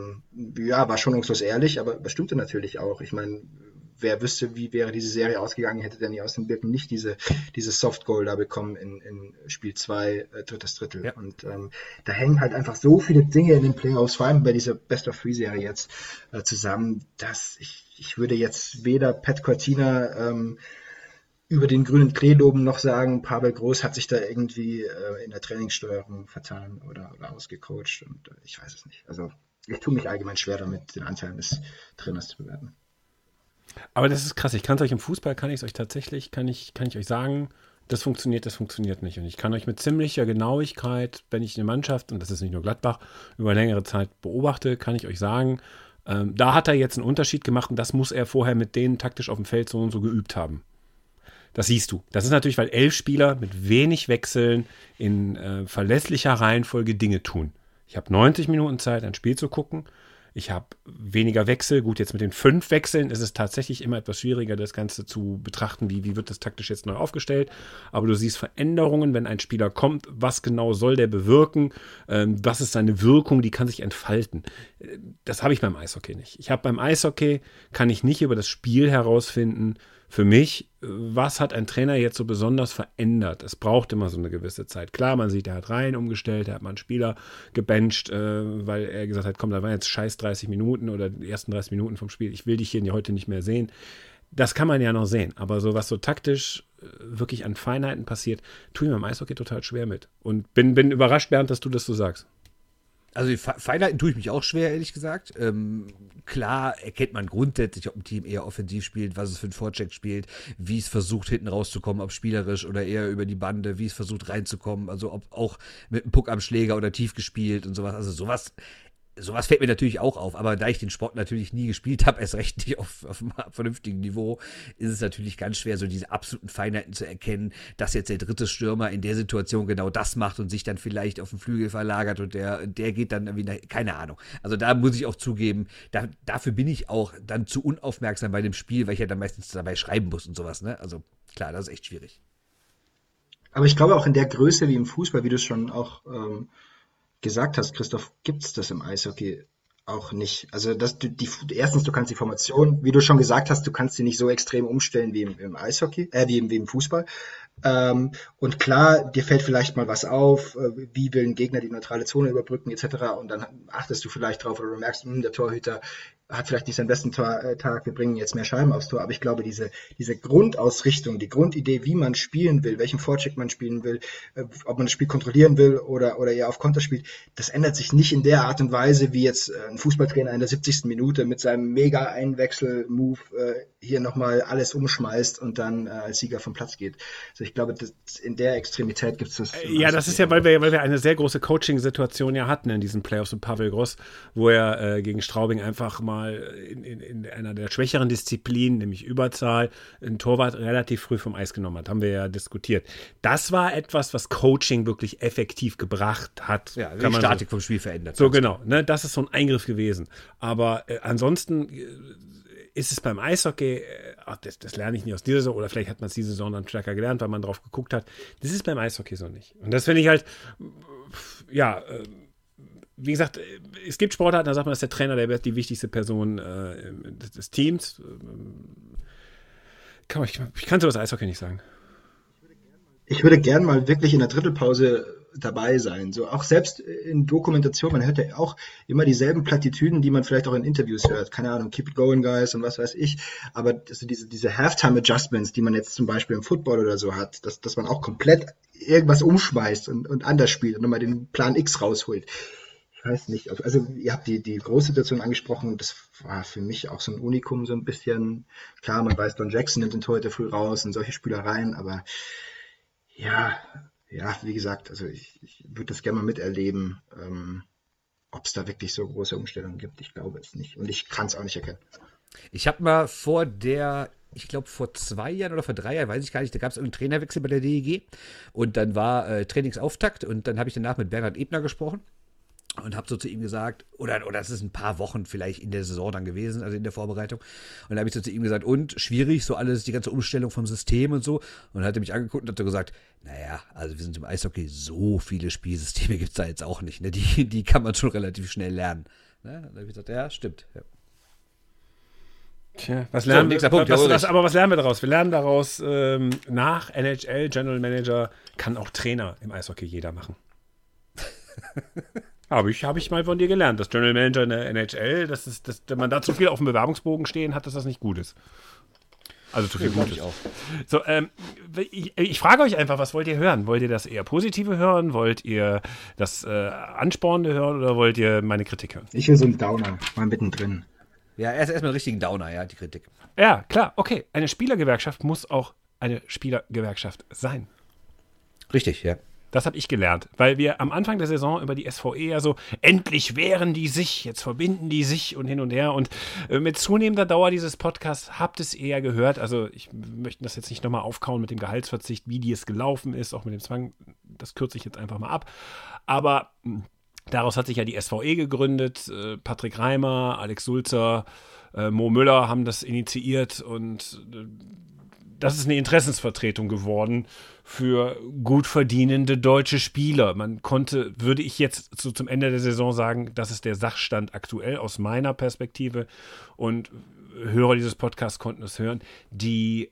war schonungslos ehrlich, aber das stimmte natürlich auch. Ich meine, wer wüsste, wie wäre diese Serie ausgegangen, hätte Danny Außenbirken nicht diese Soft-Goal da bekommen in Spiel 2, drittes Drittel. Ja. Und da hängen halt einfach so viele Dinge in den Playoffs, vor allem bei dieser Best-of-Three-Serie jetzt zusammen, dass ich würde jetzt weder Pat Cortina über den grünen Klee loben noch sagen, Pavel Groß hat sich da irgendwie in der Trainingssteuerung vertan oder ausgecoacht und ich weiß es nicht. Also ich tue mich allgemein schwer damit, den Anteil des Trainers zu bewerten. Aber das ist krass. Ich kann es euch im Fußball, kann ich euch sagen, das funktioniert nicht. Und ich kann euch mit ziemlicher Genauigkeit, wenn ich eine Mannschaft, und das ist nicht nur Gladbach, über längere Zeit beobachte, kann ich euch sagen, da hat er jetzt einen Unterschied gemacht und das muss er vorher mit denen taktisch auf dem Feld so und so geübt haben. Das siehst du. Das ist natürlich, weil 11 Spieler mit wenig Wechseln in verlässlicher Reihenfolge Dinge tun. Ich habe 90 Minuten Zeit, ein Spiel zu gucken. Ich habe weniger Wechsel. Gut, jetzt mit den 5 Wechseln ist es tatsächlich immer etwas schwieriger, das Ganze zu betrachten, wie wird das taktisch jetzt neu aufgestellt. Aber du siehst Veränderungen, wenn ein Spieler kommt. Was genau soll der bewirken? Was ist seine Wirkung? Die kann sich entfalten. Das habe ich beim Eishockey nicht. Beim Eishockey kann ich nicht über das Spiel herausfinden, für mich, was hat ein Trainer jetzt so besonders verändert? Es braucht immer so eine gewisse Zeit. Klar, man sieht, er hat Reihen umgestellt, er hat mal einen Spieler gebencht, weil er gesagt hat, komm, da waren jetzt scheiß 30 Minuten oder die ersten 30 Minuten vom Spiel. Ich will dich hier heute nicht mehr sehen. Das kann man ja noch sehen. Aber so was so taktisch wirklich an Feinheiten passiert, tue ich mir im Eishockey total schwer mit. Und bin überrascht, Bernd, dass du das so sagst. Also die Feinheiten tue ich mich auch schwer, ehrlich gesagt. Klar erkennt man grundsätzlich, ob ein Team eher offensiv spielt, was es für einen Vorcheck spielt, wie es versucht, hinten rauszukommen, ob spielerisch oder eher über die Bande, wie es versucht reinzukommen, also ob auch mit einem Puck am Schläger oder tief gespielt und sowas. Also sowas fällt mir natürlich auch auf, aber da ich den Sport natürlich nie gespielt habe, erst recht nicht auf einem vernünftigen Niveau, ist es natürlich ganz schwer, so diese absoluten Feinheiten zu erkennen, dass jetzt der dritte Stürmer in der Situation genau das macht und sich dann vielleicht auf den Flügel verlagert und der geht dann irgendwie, keine Ahnung. Also da muss ich auch zugeben, dafür bin ich auch dann zu unaufmerksam bei dem Spiel, weil ich ja dann meistens dabei schreiben muss und sowas, ne? Also klar, das ist echt schwierig. Aber ich glaube auch in der Größe wie im Fußball, wie du es schon auch gesagt hast, Christoph, gibt's das im Eishockey auch nicht. Also erstens, du kannst die Formation, wie du schon gesagt hast, du kannst sie nicht so extrem umstellen wie im Eishockey, wie im Fußball. Und klar, dir fällt vielleicht mal was auf, wie will ein Gegner die neutrale Zone überbrücken etc. Und dann achtest du vielleicht drauf oder du merkst, der Torhüter hat vielleicht nicht seinen besten Tag, wir bringen jetzt mehr Scheiben aufs Tor. Aber ich glaube, diese Grundausrichtung, die Grundidee, wie man spielen will, welchen Vorcheck man spielen will, ob man das Spiel kontrollieren will oder eher auf Konter spielt, das ändert sich nicht in der Art und Weise, wie jetzt ein Fußballtrainer in der 70. Minute mit seinem mega Einwechsel-Move hier nochmal alles umschmeißt und dann als Sieger vom Platz geht. Also ich glaube, in der Extremität gibt es das. Ja, das ist ja, weil wir eine sehr große Coaching-Situation ja hatten in diesen Playoffs mit Pavel Groß, wo er gegen Straubing einfach mal in einer der schwächeren Disziplinen, nämlich Überzahl, einen Torwart relativ früh vom Eis genommen hat. Haben wir ja diskutiert. Das war etwas, was Coaching wirklich effektiv gebracht hat. Ja, die Statik vom Spiel verändert. So genau, ne, das ist so ein Eingriff gewesen. Aber ansonsten ist es beim Eishockey, das lerne ich nicht aus dieser Saison, oder vielleicht hat man es diese Saison dann stärker gelernt, weil man drauf geguckt hat. Das ist beim Eishockey so nicht. Und das finde ich halt, wie gesagt, es gibt Sportarten, da sagt man, dass der Trainer die wichtigste Person des Teams. Ich kann so das Eishockey nicht sagen. Ich würde gern mal wirklich in der Drittelpause dabei sein. So auch selbst in Dokumentation, man hört ja auch immer dieselben Plattitüden, die man vielleicht auch in Interviews hört. Keine Ahnung, keep it going, guys und was weiß ich. Aber also diese Halftime-Adjustments, die man jetzt zum Beispiel im Football oder so hat, dass man auch komplett irgendwas umschmeißt und anders spielt und nochmal den Plan X rausholt. Ich weiß nicht, also ihr habt die Großsituation angesprochen und das war für mich auch so ein Unikum so ein bisschen. Klar, man weiß, Don Jackson nimmt den Torhüter früh raus und solche Spielereien, aber ja, wie gesagt, also ich würde das gerne mal miterleben, ob es da wirklich so große Umstellungen gibt. Ich glaube es nicht und ich kann es auch nicht erkennen. Ich habe mal vor 2 Jahren oder vor 3 Jahren, weiß ich gar nicht, da gab es einen Trainerwechsel bei der DEG und dann war Trainingsauftakt und dann habe ich danach mit Bernhard Ebner gesprochen. Und habe so zu ihm gesagt, oder es ist ein paar Wochen vielleicht in der Saison dann gewesen, also in der Vorbereitung. Und dann habe ich so zu ihm gesagt, und schwierig, so alles, die ganze Umstellung vom System und so. Und dann hat er mich angeguckt und hat so gesagt, naja, also wir sind im Eishockey, so viele Spielsysteme gibt es da jetzt auch nicht. Ne? Die kann man schon relativ schnell lernen. Ne? Dann habe ich gesagt, ja, stimmt. Ja. Tja, was lernen wir daraus? Wir lernen daraus, nach NHL, General Manager, kann auch Trainer im Eishockey jeder machen. Habe ich mal von dir gelernt, dass General Manager in der NHL, wenn man da zu viel auf dem Bewerbungsbogen stehen hat, dass das nicht gut ist. Also zu viel Gutes. Auch. So, ich frage euch einfach, was wollt ihr hören? Wollt ihr das eher Positive hören? Wollt ihr das Anspornende hören oder wollt ihr meine Kritik hören? Ich will so einen Downer, mal mittendrin. Ja, erstmal einen richtigen Downer, ja, die Kritik. Ja, klar, okay. Eine Spielergewerkschaft muss auch eine Spielergewerkschaft sein. Richtig, ja. Das habe ich gelernt, weil wir am Anfang der Saison über die SVE ja so, endlich wehren die sich, jetzt verbinden die sich und hin und her. Und mit zunehmender Dauer dieses Podcasts habt es eher gehört. Also ich möchte das jetzt nicht nochmal aufkauen mit dem Gehaltsverzicht, wie die es gelaufen ist, auch mit dem Zwang. Das kürze ich jetzt einfach mal ab. Aber daraus hat sich ja die SVE gegründet. Patrick Reimer, Alex Sulzer, Mo Müller haben das initiiert und das ist eine Interessensvertretung geworden für gut verdienende deutsche Spieler. Man konnte, würde ich jetzt so zum Ende der Saison sagen, das ist der Sachstand aktuell aus meiner Perspektive und Hörer dieses Podcasts konnten es hören, die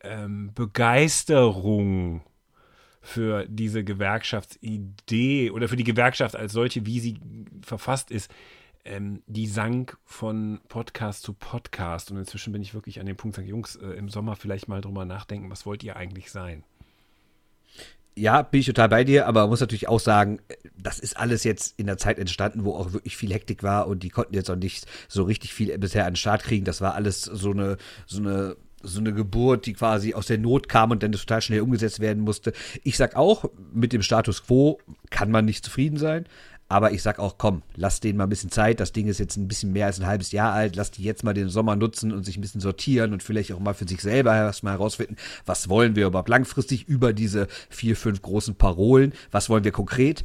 Begeisterung für diese Gewerkschaftsidee oder für die Gewerkschaft als solche, wie sie verfasst ist, die sank von Podcast zu Podcast und inzwischen bin ich wirklich an dem Punkt, sage Jungs, im Sommer vielleicht mal drüber nachdenken, was wollt ihr eigentlich sein? Ja, bin ich total bei dir, aber man muss natürlich auch sagen, das ist alles jetzt in der Zeit entstanden, wo auch wirklich viel Hektik war und die konnten jetzt auch nicht so richtig viel bisher an den Start kriegen. Das war alles so eine Geburt, die quasi aus der Not kam und dann total schnell umgesetzt werden musste. Ich sag auch, mit dem Status quo kann man nicht zufrieden sein. Aber ich sag auch, komm, lass denen mal ein bisschen Zeit. Das Ding ist jetzt ein bisschen mehr als ein halbes Jahr alt. Lass die jetzt mal den Sommer nutzen und sich ein bisschen sortieren und vielleicht auch mal für sich selber erstmal herausfinden, was wollen wir überhaupt langfristig über diese 4, 5 großen Parolen? Was wollen wir konkret?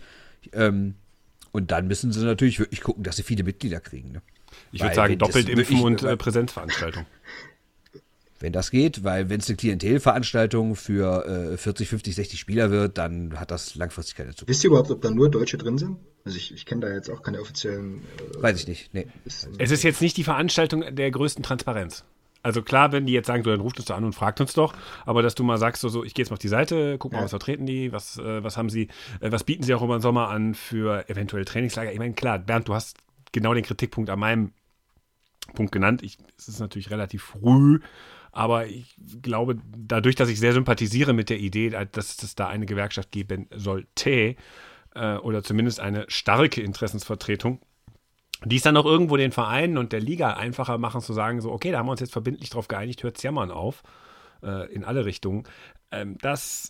Und dann müssen sie natürlich wirklich gucken, dass sie viele Mitglieder kriegen. Ne? Ich würde sagen, doppelt impfen und Präsenzveranstaltung. Wenn das geht, weil wenn es eine Klientelveranstaltung für 40, 50, 60 Spieler wird, dann hat das langfristig keine Zukunft. Wisst ihr überhaupt, ob da nur Deutsche drin sind? Also ich kenne da jetzt auch keine offiziellen... Weiß ich nicht, nee. Es ist jetzt nicht die Veranstaltung der größten Transparenz. Also klar, wenn die jetzt sagen, dann ruft uns doch an und fragt uns doch, aber dass du mal sagst, so ich gehe jetzt mal auf die Seite, guck mal, was vertreten die, was haben sie, was bieten sie auch über den Sommer an für eventuell Trainingslager. Ich meine, klar, Bernd, du hast genau den Kritikpunkt an meinem Punkt genannt. Es ist natürlich relativ früh, aber ich glaube, dadurch, dass ich sehr sympathisiere mit der Idee, dass es da eine Gewerkschaft geben sollte, oder zumindest eine starke Interessensvertretung, die es dann auch irgendwo den Vereinen und der Liga einfacher machen, zu sagen, so, okay, da haben wir uns jetzt verbindlich drauf geeinigt, hört's jammern auf, in alle Richtungen. Das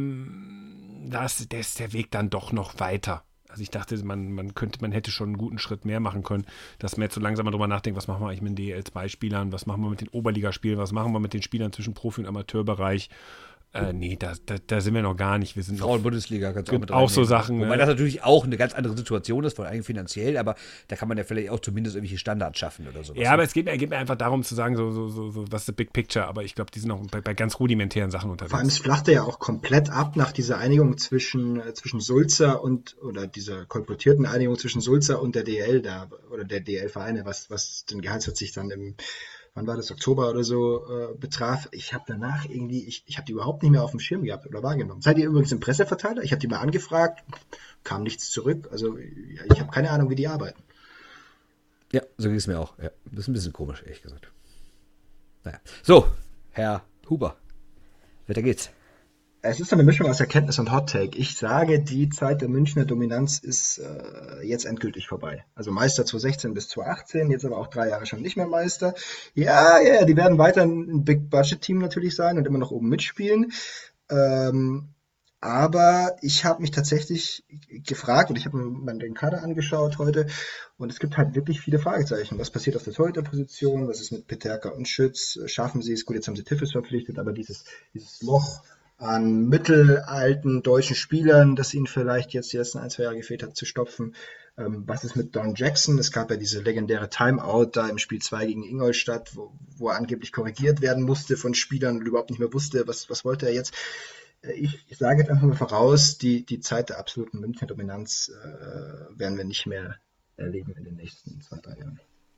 ist der Weg dann doch noch weiter. Also ich dachte, man hätte schon einen guten Schritt mehr machen können, dass man jetzt so langsam mal drüber nachdenkt, was machen wir eigentlich mit den DL2-Spielern, was machen wir mit den Oberligaspielern, was machen wir mit den Spielern zwischen Profi- und Amateurbereich. Nee, da sind wir noch gar nicht. Wir sind Frauen-Bundesliga kannst du auch mit auch so Sachen. Wobei das natürlich auch eine ganz andere Situation ist, vor allem finanziell, aber da kann man ja vielleicht auch zumindest irgendwelche Standards schaffen oder sowas. Ja, aber es geht mir einfach darum zu sagen, so was ist the big picture, aber ich glaube, die sind auch bei ganz rudimentären Sachen unterwegs. Vor allem, es flachte ja auch komplett ab nach dieser Einigung zwischen Sulzer oder dieser kolportierten Einigung zwischen Sulzer und der DL da, oder der DL-Vereine, was den Gehaltsverzicht dann im wann war das, Oktober oder so, betraf, ich habe danach irgendwie, ich habe die überhaupt nicht mehr auf dem Schirm gehabt oder wahrgenommen. Seid ihr übrigens im Presseverteiler? Ich habe die mal angefragt, kam nichts zurück. Also ich habe keine Ahnung, wie die arbeiten. Ja, so ging es mir auch. Ja, das ist ein bisschen komisch, ehrlich gesagt. Naja. So, Herr Huber, weiter geht's. Es ist eine Mischung aus Erkenntnis und Hot Take. Ich sage, die Zeit der Münchner Dominanz ist jetzt endgültig vorbei. Also Meister 2016 bis 2018, jetzt aber auch 3 Jahre schon nicht mehr Meister. Ja, die werden weiter ein Big-Budget-Team natürlich sein und immer noch oben mitspielen. Aber ich habe mich tatsächlich gefragt und ich habe mir den Kader angeschaut heute und es gibt halt wirklich viele Fragezeichen. Was passiert auf der Torhüterposition? Was ist mit Peterka und Schütz? Schaffen sie es? Gut, jetzt haben sie Tiffes verpflichtet, aber dieses Loch an mittelalten deutschen Spielern, das ihnen vielleicht jetzt die letzten 1-2 Jahre gefehlt hat, zu stopfen. Was ist mit Don Jackson? Es gab ja diese legendäre Timeout da im Spiel 2 gegen Ingolstadt, wo er angeblich korrigiert werden musste von Spielern und überhaupt nicht mehr wusste, was wollte er jetzt. Ich sage jetzt einfach mal voraus, die Zeit der absoluten Münchner Dominanz werden wir nicht mehr erleben in den nächsten 2-3 Jahren.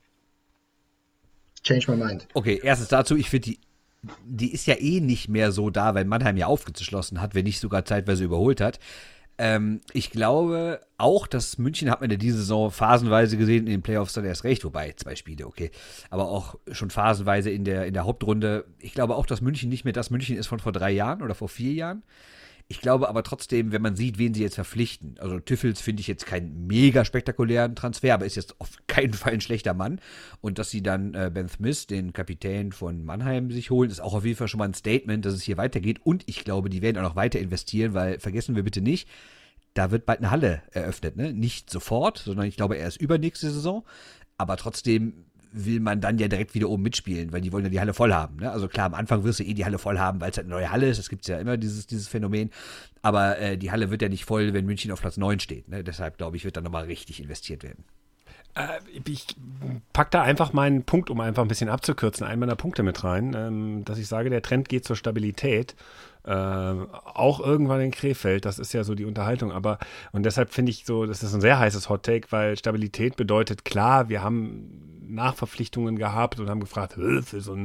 Change my mind. Okay, erstens dazu, ich finde die ist ja eh nicht mehr so da, weil Mannheim ja aufgeschlossen hat, wenn nicht sogar zeitweise überholt hat. Ich glaube auch, dass München hat man ja diese Saison phasenweise gesehen, in den Playoffs dann erst recht, wobei 2 Spiele, okay, aber auch schon phasenweise in der Hauptrunde. Ich glaube auch, dass München nicht mehr das München ist von vor 3 Jahren oder vor 4 Jahren. Ich glaube aber trotzdem, wenn man sieht, wen sie jetzt verpflichten, also Tiffels finde ich jetzt keinen mega spektakulären Transfer, aber ist jetzt auf keinen Fall ein schlechter Mann. Und dass sie dann Ben Smith, den Kapitän von Mannheim, sich holen, ist auch auf jeden Fall schon mal ein Statement, dass es hier weitergeht. Und ich glaube, die werden auch noch weiter investieren, weil, vergessen wir bitte nicht, da wird bald eine Halle eröffnet, ne? Nicht sofort, sondern ich glaube erst übernächste Saison. Aber trotzdem will man dann ja direkt wieder oben mitspielen, weil die wollen ja die Halle voll haben. Ne? Also klar, am Anfang wirst du die Halle voll haben, weil es halt eine neue Halle ist. Das gibt es ja immer, dieses Phänomen. Aber die Halle wird ja nicht voll, wenn München auf Platz 9 steht. Ne? Deshalb, glaube ich, wird da nochmal richtig investiert werden. Ich packe da einfach meinen Punkt, um einfach ein bisschen abzukürzen, einen meiner Punkte mit rein, dass ich sage, der Trend geht zur Stabilität. Auch irgendwann in Krefeld, das ist ja so die Unterhaltung, und deshalb finde ich so, das ist ein sehr heißes Hot-Take, weil Stabilität bedeutet, klar, wir haben Nachverpflichtungen gehabt und haben gefragt, für so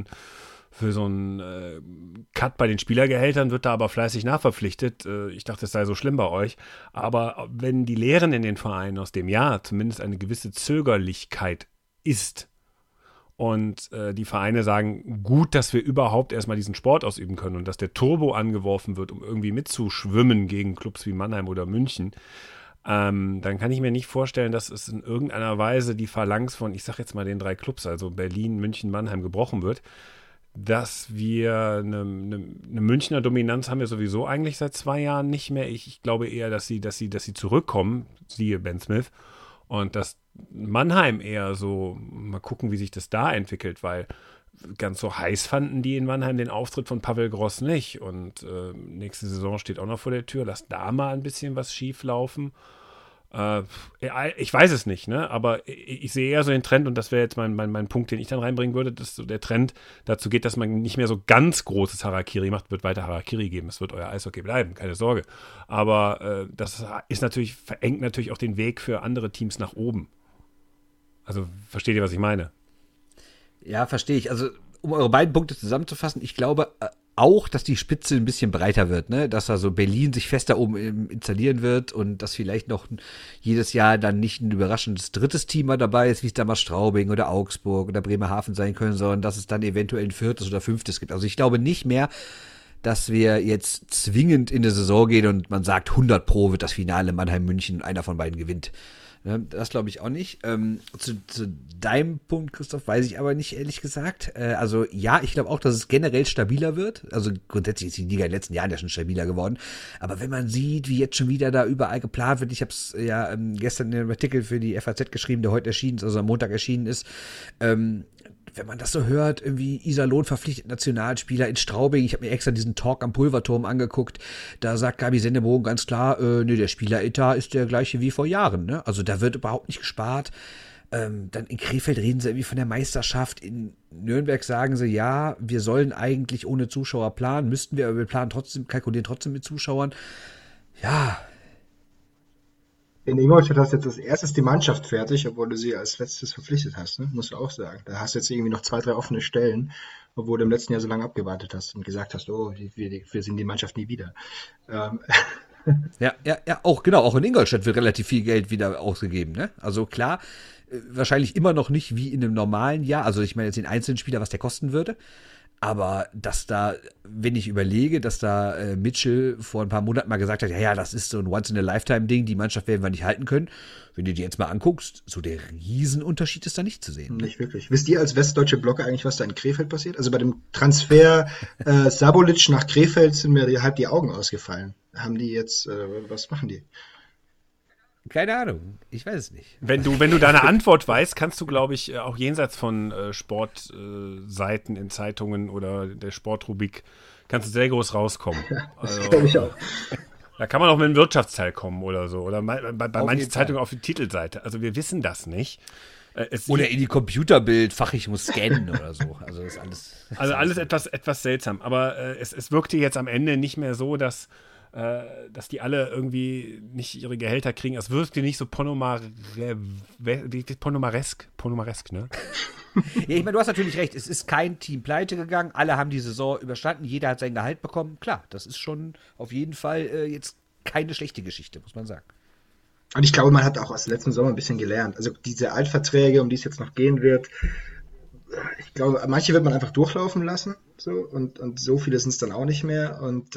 ein Cut bei den Spielergehältern wird da aber fleißig nachverpflichtet. Ich dachte, es sei so schlimm bei euch. Aber wenn die Lehren in den Vereinen aus dem Jahr zumindest eine gewisse Zögerlichkeit ist und die Vereine sagen, gut, dass wir überhaupt erstmal diesen Sport ausüben können und dass der Turbo angeworfen wird, um irgendwie mitzuschwimmen gegen Clubs wie Mannheim oder München, dann kann ich mir nicht vorstellen, dass es in irgendeiner Weise die Phalanx von, ich sag jetzt mal den 3 Clubs, also Berlin, München, Mannheim, gebrochen wird. Dass wir eine Münchner Dominanz haben wir sowieso eigentlich seit 2 Jahren nicht mehr. Ich glaube eher, dass sie zurückkommen, siehe Ben Smith, und dass Mannheim eher so, mal gucken, wie sich das da entwickelt, weil ganz so heiß fanden die in Mannheim den Auftritt von Pavel Gross nicht. Und nächste Saison steht auch noch vor der Tür. Lass da mal ein bisschen was schief laufen. Ich weiß es nicht, ne? Aber ich sehe eher so den Trend, und das wäre jetzt mein Punkt, den ich dann reinbringen würde, dass so der Trend dazu geht, dass man nicht mehr so ganz großes Harakiri macht, wird weiter Harakiri geben, es wird euer Eishockey bleiben, keine Sorge. Aber das ist natürlich, verengt natürlich auch den Weg für andere Teams nach oben. Also versteht ihr, was ich meine? Ja, verstehe ich. Also um eure beiden Punkte zusammenzufassen, ich glaube auch, dass die Spitze ein bisschen breiter wird, ne? Dass also Berlin sich fester oben installieren wird und dass vielleicht noch jedes Jahr dann nicht ein überraschendes 3. Team mal dabei ist, wie es damals Straubing oder Augsburg oder Bremerhaven sein können, sondern dass es dann eventuell ein 4. oder 5. gibt. Also ich glaube nicht mehr, dass wir jetzt zwingend in der Saison gehen und man sagt, 100 Pro wird das Finale Mannheim-München und einer von beiden gewinnt. Das glaube ich auch nicht. Zu deinem Punkt, Christoph, weiß ich aber nicht, ehrlich gesagt. Also ja, ich glaube auch, dass es generell stabiler wird. Also grundsätzlich ist die Liga in den letzten Jahren ja schon stabiler geworden. Aber wenn man sieht, wie jetzt schon wieder da überall geplant wird, ich habe es ja gestern in einem Artikel für die FAZ geschrieben, der heute erschienen ist, also am Montag erschienen ist, wenn man das so hört, irgendwie Iserlohn verpflichtet Nationalspieler in Straubing. Ich habe mir extra diesen Talk am Pulverturm angeguckt. Da sagt Gabi Sendebogen ganz klar, der Spieleretat ist der gleiche wie vor Jahren. Ne? Also da wird überhaupt nicht gespart. Dann in Krefeld reden sie irgendwie von der Meisterschaft. In Nürnberg sagen sie, ja, wir sollen eigentlich ohne Zuschauer planen. Müssten wir, aber wir planen trotzdem, kalkulieren trotzdem mit Zuschauern. Ja, In Ingolstadt hast du jetzt als erstes die Mannschaft fertig, obwohl du sie als letztes verpflichtet hast, ne? Musst du auch sagen. Da hast du jetzt irgendwie noch 2, 3 offene Stellen, obwohl du im letzten Jahr so lange abgewartet hast und gesagt hast, oh, wir sehen die Mannschaft nie wieder. Ja, auch genau, auch in Ingolstadt wird relativ viel Geld wieder ausgegeben, ne? Also klar, wahrscheinlich immer noch nicht wie in einem normalen Jahr, also ich meine jetzt den einzelnen Spieler, was der kosten würde, aber dass da, wenn ich überlege, dass da Mitchell vor ein paar Monaten mal gesagt hat, ja, das ist so ein Once-in-a-Lifetime-Ding, die Mannschaft werden wir nicht halten können. Wenn du die jetzt mal anguckst, so der Riesenunterschied ist da nicht zu sehen. Nicht wirklich. Wisst ihr als westdeutsche Blogger eigentlich, was da in Krefeld passiert? Also bei dem Transfer Sabolic nach Krefeld sind mir halb die Augen ausgefallen. Haben die jetzt, was machen die? Keine Ahnung, ich weiß es nicht. Wenn du deine Antwort weißt, kannst du, glaube ich, auch jenseits von Sportseiten in Zeitungen oder der Sportrubrik, kannst du sehr groß rauskommen. Das glaube ich auch. Da kann man auch mit einem Wirtschaftsteil kommen oder so. Oder bei manchen Zeitungen auf die Titelseite. Also wir wissen das nicht. Oder in die Computerbild, ich muss scannen oder so. Also das ist alles. Also alles etwas seltsam. Aber es wirkte jetzt am Ende nicht mehr so, dass die alle irgendwie nicht ihre Gehälter kriegen. Es wirkte nicht so Ponomaresk, ne? Ja, ich meine, du hast natürlich recht. Es ist kein Team pleite gegangen. Alle haben die Saison überstanden. Jeder hat sein Gehalt bekommen. Klar, das ist schon auf jeden Fall jetzt keine schlechte Geschichte, muss man sagen. Und ich glaube, man hat auch aus dem letzten Sommer ein bisschen gelernt. Also diese Altverträge, um die es jetzt noch gehen wird, ich glaube, manche wird man einfach durchlaufen lassen. So, und so viele sind es dann auch nicht mehr. Und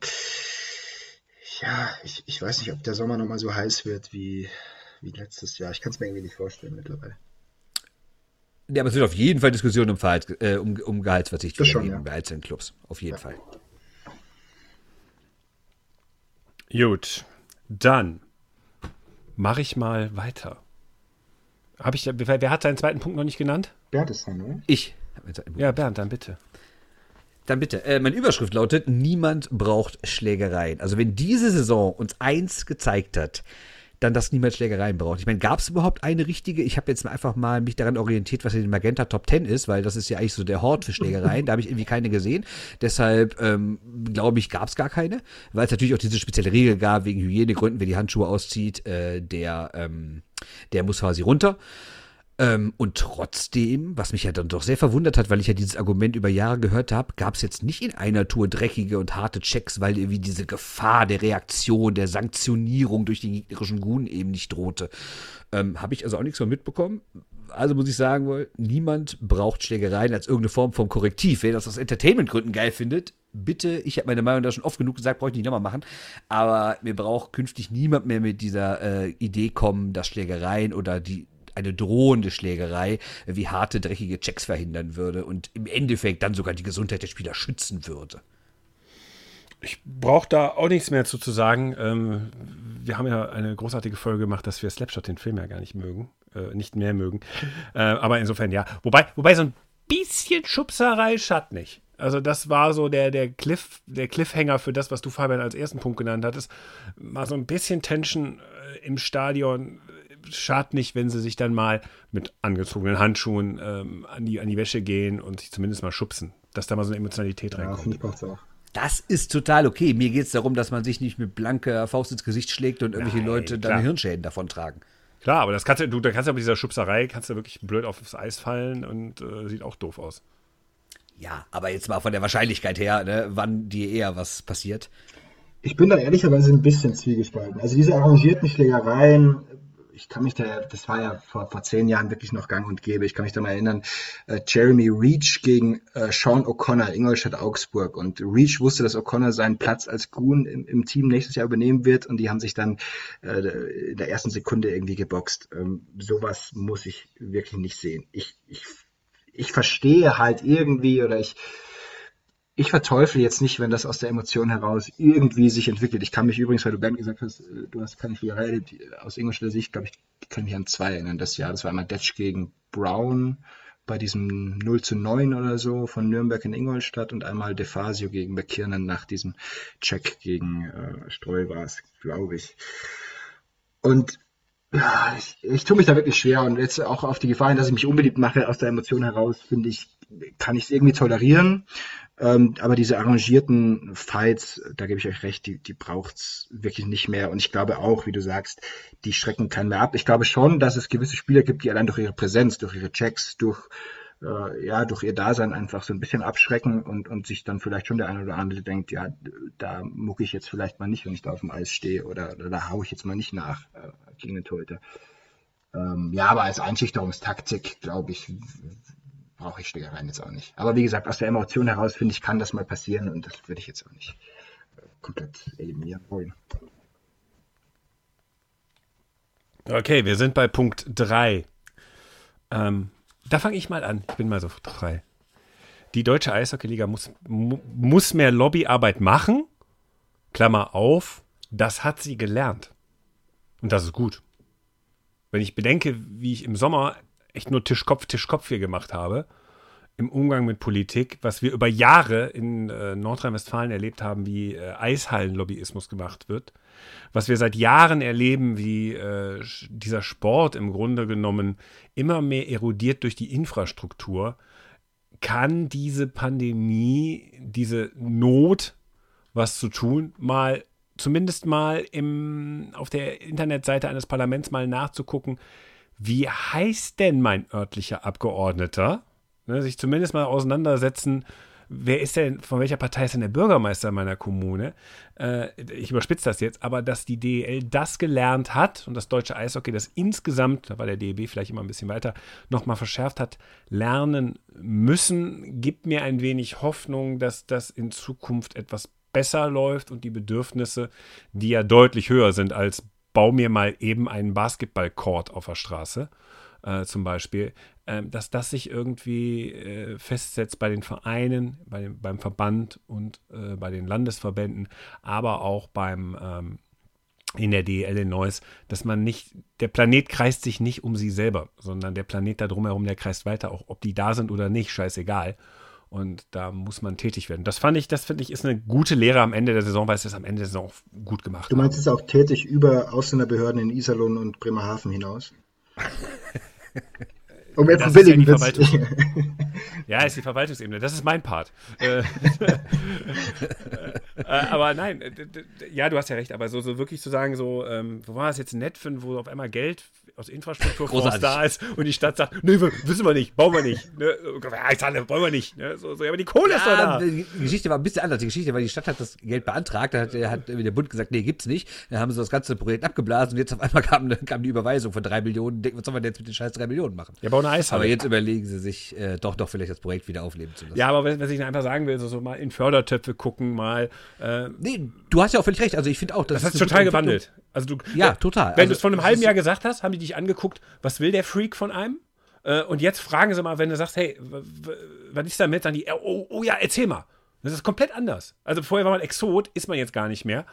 ja, ich weiß nicht, ob der Sommer nochmal so heiß wird wie letztes Jahr. Ich kann es mir irgendwie nicht vorstellen mittlerweile. Ja, aber es wird auf jeden Fall Diskussionen um Gehaltsverzicht geben bei einzelnen Clubs. Auf jeden Fall. Gut, dann mache ich mal weiter. Wer hat seinen zweiten Punkt noch nicht genannt? Bernd ist dran, oder? Ich. Ja, Bernd, dann bitte. Meine Überschrift lautet: Niemand braucht Schlägereien. Also wenn diese Saison uns eins gezeigt hat, dann, dass niemand Schlägereien braucht. Ich meine, gab es überhaupt eine richtige? Ich habe jetzt einfach mal mich daran orientiert, was in den Magenta Top 10 ist, weil das ist ja eigentlich so der Hort für Schlägereien. Da habe ich irgendwie keine gesehen. Deshalb glaube ich, gab es gar keine, weil es natürlich auch diese spezielle Regel gab, wegen Hygienegründen, wer die Handschuhe auszieht, der muss quasi runter. Und trotzdem, was mich ja dann doch sehr verwundert hat, weil ich ja dieses Argument über Jahre gehört habe, gab es jetzt nicht in einer Tour dreckige und harte Checks, weil irgendwie diese Gefahr der Reaktion, der Sanktionierung durch die gegnerischen Goon eben nicht drohte. Habe ich also auch nichts von mitbekommen. Also muss ich sagen, niemand braucht Schlägereien als irgendeine Form von Korrektiv. Wer das aus Entertainment-Gründen geil findet, bitte, ich habe meine Meinung da schon oft genug gesagt, brauche ich nicht nochmal machen, aber mir braucht künftig niemand mehr mit dieser Idee kommen, dass Schlägereien oder eine drohende Schlägerei wie harte, dreckige Checks verhindern würde und im Endeffekt dann sogar die Gesundheit der Spieler schützen würde. Ich brauche da auch nichts mehr zu sagen. Wir haben ja eine großartige Folge gemacht, dass wir Slapshot, den Film, ja gar nicht mehr mögen. Aber insofern ja. Wobei so ein bisschen Schubserei schadet nicht. Also das war so der Cliffhanger für das, was du, Fabian, als ersten Punkt genannt hattest. Mal so ein bisschen Tension im Stadion. Schadet nicht, wenn sie sich dann mal mit angezogenen Handschuhen an die Wäsche gehen und sich zumindest mal schubsen. Dass da mal so eine Emotionalität reinkommt. Auch. Das ist total okay. Mir geht es darum, dass man sich nicht mit blanker Faust ins Gesicht schlägt und irgendwelche Leute dann Hirnschäden davon tragen. Klar, aber da kannst du mit dieser Schubserei wirklich blöd aufs Eis fallen und sieht auch doof aus. Ja, aber jetzt mal von der Wahrscheinlichkeit her, ne, wann dir eher was passiert. Ich bin da ehrlicherweise ein bisschen zwiegespalten. Also diese arrangierten Schlägereien, das war ja vor 10 Jahren wirklich noch gang und gäbe. Ich kann mich da mal erinnern, Jeremy Reach gegen Sean O'Connor, Ingolstadt-Augsburg. Und Reach wusste, dass O'Connor seinen Platz als Goon im Team nächstes Jahr übernehmen wird. Und die haben sich dann in der ersten Sekunde irgendwie geboxt. Sowas muss ich wirklich nicht sehen. Ich verstehe halt irgendwie oder ich verteufle jetzt nicht, wenn das aus der Emotion heraus irgendwie sich entwickelt. Ich kann mich übrigens, weil du Bernd gesagt hast, du hast keine Schlägerei erlebt, aus Ingolstädter Sicht, glaube ich, kann mich an 2 erinnern. Das Jahr, das war einmal Detsch gegen Brown bei diesem 0:9 oder so von Nürnberg in Ingolstadt und einmal DeFazio gegen McKiernan nach diesem Check gegen Streu war es, glaube ich. Und ja, ich tue mich da wirklich schwer und jetzt auch auf die Gefahr hin, dass ich mich unbeliebt mache aus der Emotion heraus, finde ich, kann ich es irgendwie tolerieren. Aber diese arrangierten Fights, da gebe ich euch recht, die braucht's wirklich nicht mehr. Und ich glaube auch, wie du sagst, die schrecken keinen mehr ab. Ich glaube schon, dass es gewisse Spieler gibt, die allein durch ihre Präsenz, durch ihre Checks, durch ihr Dasein einfach so ein bisschen abschrecken und sich dann vielleicht schon der eine oder andere denkt, ja, da mucke ich jetzt vielleicht mal nicht, wenn ich da auf dem Eis stehe oder da haue ich jetzt mal nicht nach gegen den Torhüter. Aber als Einschüchterungstaktik, glaube ich, brauche ich Schlägereien jetzt auch nicht. Aber wie gesagt, aus der Emotion heraus, finde ich, kann das mal passieren und das würde ich jetzt auch nicht komplett eliminieren wollen. Okay, wir sind bei Punkt 3. Da fange ich mal an. Ich bin mal so frei. Die Deutsche Eishockeyliga muss mehr Lobbyarbeit machen. Klammer auf, das hat sie gelernt. Und das ist gut. Wenn ich bedenke, wie ich im Sommer echt nur Tischkopf hier gemacht habe, im Umgang mit Politik, was wir über Jahre in Nordrhein-Westfalen erlebt haben, wie Eishallenlobbyismus gemacht wird, was wir seit Jahren erleben, wie dieser Sport im Grunde genommen immer mehr erodiert durch die Infrastruktur, kann diese Pandemie, diese Not, was zu tun, zumindest mal auf der Internetseite eines Parlaments mal nachzugucken, wie heißt denn mein örtlicher Abgeordneter? Ne, sich zumindest mal auseinandersetzen, wer ist denn, von welcher Partei ist denn der Bürgermeister meiner Kommune? Ich überspitze das jetzt, aber dass die DEL das gelernt hat und das deutsche Eishockey das insgesamt, da war der DEB vielleicht immer ein bisschen weiter, nochmal verschärft hat, lernen müssen, gibt mir ein wenig Hoffnung, dass das in Zukunft etwas besser läuft und die Bedürfnisse, die ja deutlich höher sind als bau mir mal eben einen Basketballcourt auf der Straße, zum Beispiel, dass das sich irgendwie festsetzt bei den Vereinen, beim Verband und bei den Landesverbänden, aber auch in der DEL in Neuss, dass der Planet kreist sich nicht um sie selber, sondern der Planet da drumherum, der kreist weiter, auch ob die da sind oder nicht, scheißegal. Und da muss man tätig werden. Das finde ich, ist eine gute Lehre am Ende der Saison, weil es das am Ende der Saison auch gut gemacht Du meinst es auch tätig über Ausländerbehörden in Iserlohn und Bremerhaven hinaus? Um jetzt einen billigen Witz. Ja, ist die Verwaltungsebene. Das ist mein Part. Aber nein, ja, du hast ja recht, aber so wirklich zu sagen, so, wo war das jetzt nett, wo auf einmal Geld aus Infrastrukturfonds da ist und die Stadt sagt, nee, wissen wir nicht, bauen wir nicht. Ne? Wollen wir nicht. Ne? So, aber die Kohle ist doch da. Die Geschichte war ein bisschen anders. Die Geschichte war, die Stadt hat das Geld beantragt, da hat der Bund gesagt, nee, gibt's nicht. Dann haben sie das ganze Projekt abgeblasen und jetzt auf einmal kam die Überweisung von 3 Millionen. Was sollen wir denn jetzt mit den scheiß 3 Millionen machen? Ja, bauen eine Eishalle. Aber jetzt überlegen sie sich, doch vielleicht das Projekt wieder aufleben zu lassen. Ja, aber was ich einfach sagen will, so mal in Fördertöpfe gucken, mal. Nee, du hast ja auch völlig recht. Also ich finde auch, das hat sich total gewandelt. Also total. Wenn du es vor einem halben Jahr gesagt hast, haben die dich angeguckt, was will der Freak von einem? Und jetzt fragen sie mal, wenn du sagst, hey, was ist damit? Dann die, oh ja, erzähl mal. Das ist komplett anders. Also vorher war man Exot, ist man jetzt gar nicht mehr.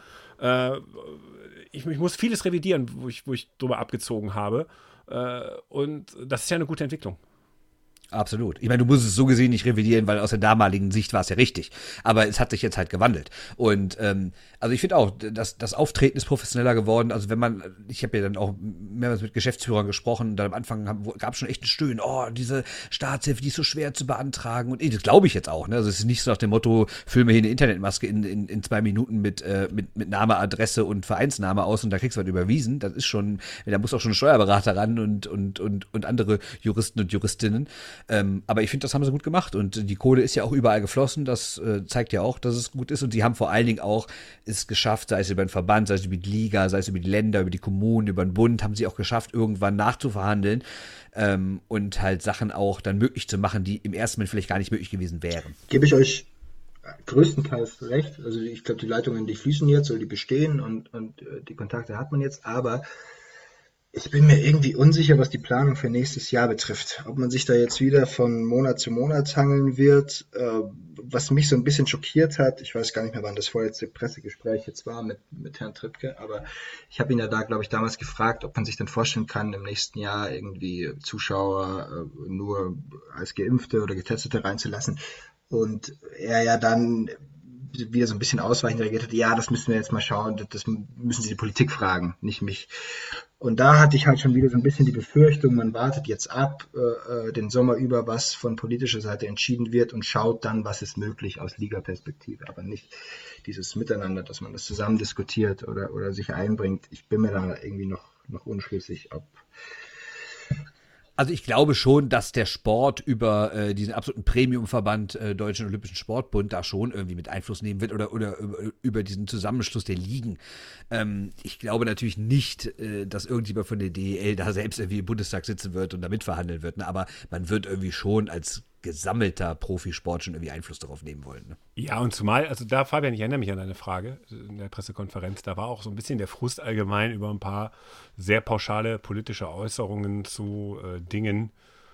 Ich muss vieles revidieren, wo ich drüber abgezogen habe. Und das ist ja eine gute Entwicklung. Absolut. Ich meine, du musst es so gesehen nicht revidieren, weil aus der damaligen Sicht war es ja richtig. Aber es hat sich jetzt halt gewandelt. Und also ich finde auch, das Auftreten ist professioneller geworden. Also ich habe ja dann auch mehrmals mit Geschäftsführern gesprochen, dann am Anfang gab es schon echt ein Stöhnen, diese Staatshilfe, die ist so schwer zu beantragen. Und das glaube ich jetzt auch. Ne? Also es ist nicht so nach dem Motto, füll mir hier eine Internetmaske in 2 Minuten mit Name, Adresse und Vereinsname aus und da kriegst du was überwiesen. Das ist schon, da muss auch schon ein Steuerberater ran und andere Juristen und Juristinnen. Aber ich finde, das haben sie gut gemacht und die Kohle ist ja auch überall geflossen, das zeigt ja auch, dass es gut ist und sie haben vor allen Dingen auch es geschafft, sei es über den Verband, sei es über die Liga, sei es über die Länder, über die Kommunen, über den Bund, haben sie auch geschafft, irgendwann nachzuverhandeln und halt Sachen auch dann möglich zu machen, die im ersten Moment vielleicht gar nicht möglich gewesen wären. Gebe ich euch größtenteils recht, also ich glaube, die Leitungen, die fließen jetzt oder die bestehen und die Kontakte hat man jetzt, aber ich bin mir irgendwie unsicher, was die Planung für nächstes Jahr betrifft. Ob man sich da jetzt wieder von Monat zu Monat hangeln wird. Was mich so ein bisschen schockiert hat, ich weiß gar nicht mehr, wann das vorletzte Pressegespräch jetzt war mit Herrn Trippke, aber ich habe ihn ja da, glaube ich, damals gefragt, ob man sich dann vorstellen kann, im nächsten Jahr irgendwie Zuschauer nur als Geimpfte oder Getestete reinzulassen. Und er ja dann wieder so ein bisschen ausweichend reagiert hat, ja, das müssen wir jetzt mal schauen, das müssen Sie die Politik fragen, nicht mich. Und da hatte ich halt schon wieder so ein bisschen die Befürchtung, man wartet jetzt ab, den Sommer über, was von politischer Seite entschieden wird und schaut dann, was ist möglich aus Liga-Perspektive, aber nicht dieses Miteinander, dass man das zusammen diskutiert oder sich einbringt. Ich bin mir da irgendwie noch unschlüssig, ob... Also ich glaube schon, dass der Sport über diesen absoluten Premium-Verband Deutschen Olympischen Sportbund da schon irgendwie mit Einfluss nehmen wird oder über diesen Zusammenschluss der Ligen. Ich glaube natürlich nicht, dass irgendjemand von der DEL da selbst irgendwie im Bundestag sitzen wird und da mitverhandeln wird, ne? Aber man wird irgendwie schon als gesammelter Profisport schon irgendwie Einfluss darauf nehmen wollen. Ne? Ja, und zumal, also da, Fabian, ich erinnere mich an eine Frage in der Pressekonferenz, da war auch so ein bisschen der Frust allgemein über ein paar sehr pauschale politische Äußerungen zu Dingen,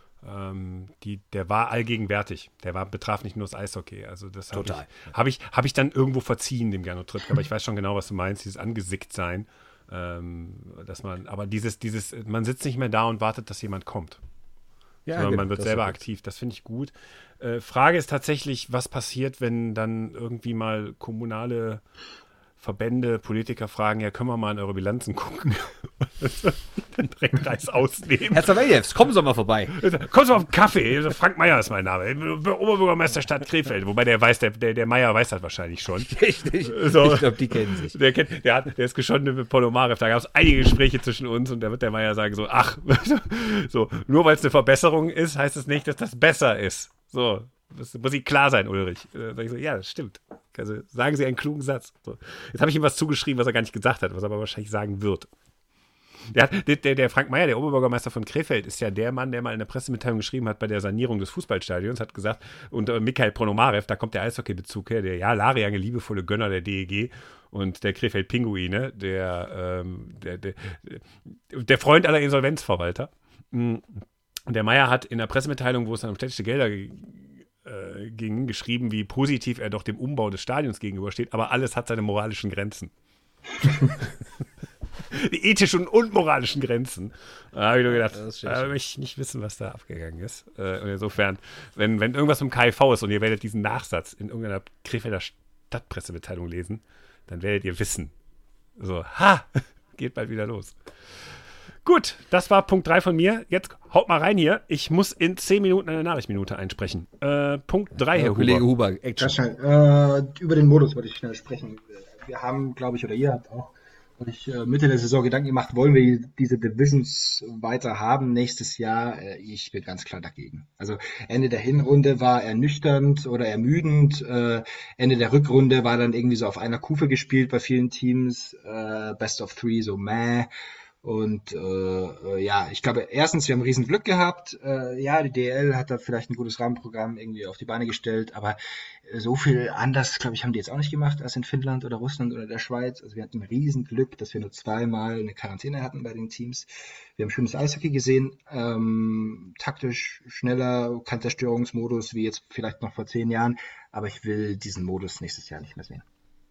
der war allgegenwärtig. Betraf nicht nur das Eishockey. Also das habe ich dann irgendwo verziehen, dem Gernot Trittke, aber ich weiß schon genau, was du meinst, dieses Angesickt-Sein, dass man, aber man sitzt nicht mehr da und wartet, dass jemand kommt. Ja, sondern man wird selber aktiv. Das finde ich gut. Frage ist tatsächlich, was passiert, wenn dann irgendwie mal kommunale Verbände, Politiker fragen, ja, können wir mal in eure Bilanzen gucken? Dann direkt Reis ausnehmen. Herr Zaweljews, kommen Sie mal vorbei. Kommen Sie mal auf den Kaffee. Frank Meyer ist mein Name. Oberbürgermeister Stadt Krefeld. Wobei der Meyer weiß das wahrscheinlich schon. Richtig. So. Ich glaube, die kennen sich. Der ist geschossen mit Ponomarev. Da gab es einige Gespräche zwischen uns und da wird der Meyer sagen so, ach, so, nur weil es eine Verbesserung ist, heißt es nicht, dass das besser ist. So, das muss Ihnen klar sein, Ulrich. Da sage ich so, ja, das stimmt. Also sagen Sie einen klugen Satz. So. Jetzt habe ich ihm was zugeschrieben, was er gar nicht gesagt hat, was er aber wahrscheinlich sagen wird. Der Frank Meyer, der Oberbürgermeister von Krefeld, ist ja der Mann, der mal in der Pressemitteilung geschrieben hat bei der Sanierung des Fußballstadions, hat gesagt, und Mikhail Ponomarev, da kommt der Eishockeybezug her, der jahrelange liebevolle Gönner der DEG und der Krefeld-Pinguine, der Freund aller Insolvenzverwalter. Und der Meyer hat in der Pressemitteilung, wo es dann um städtische Gelder ging, geschrieben, wie positiv er doch dem Umbau des Stadions gegenübersteht, aber alles hat seine moralischen Grenzen. Die ethischen und moralischen Grenzen. Da habe ich nur gedacht, da möchte ich nicht wissen, was da abgegangen ist. Und insofern, wenn irgendwas im KIV ist und ihr werdet diesen Nachsatz in irgendeiner Krefelder Stadtpressemitteilung lesen, dann werdet ihr wissen. So, geht bald wieder los. Gut, das war Punkt 3 von mir. Jetzt haut mal rein hier. Ich muss in 10 Minuten eine Nachrichtenminute einsprechen. Punkt 3, Herr Kollege Huber. Action. Über den Modus wollte ich schnell sprechen. Wir haben, glaube ich, oder ihr habt auch Mitte der Saison Gedanken gemacht, wollen wir diese Divisions weiter haben nächstes Jahr? Ich bin ganz klar dagegen. Also Ende der Hinrunde war ernüchternd oder ermüdend. Ende der Rückrunde war dann irgendwie so auf einer Kufe gespielt bei vielen Teams. Best of Three, so meh. Und ich glaube, erstens, wir haben riesen Glück gehabt. Die DEL hat da vielleicht ein gutes Rahmenprogramm irgendwie auf die Beine gestellt, aber so viel anders, glaube ich, haben die jetzt auch nicht gemacht als in Finnland oder Russland oder der Schweiz. Also wir hatten ein riesen Glück, dass wir nur 2-mal eine Quarantäne hatten bei den Teams. Wir haben schönes Eishockey gesehen, taktisch schneller, kein Zerstörungsmodus wie jetzt vielleicht noch vor 10 Jahren, aber ich will diesen Modus nächstes Jahr nicht mehr sehen.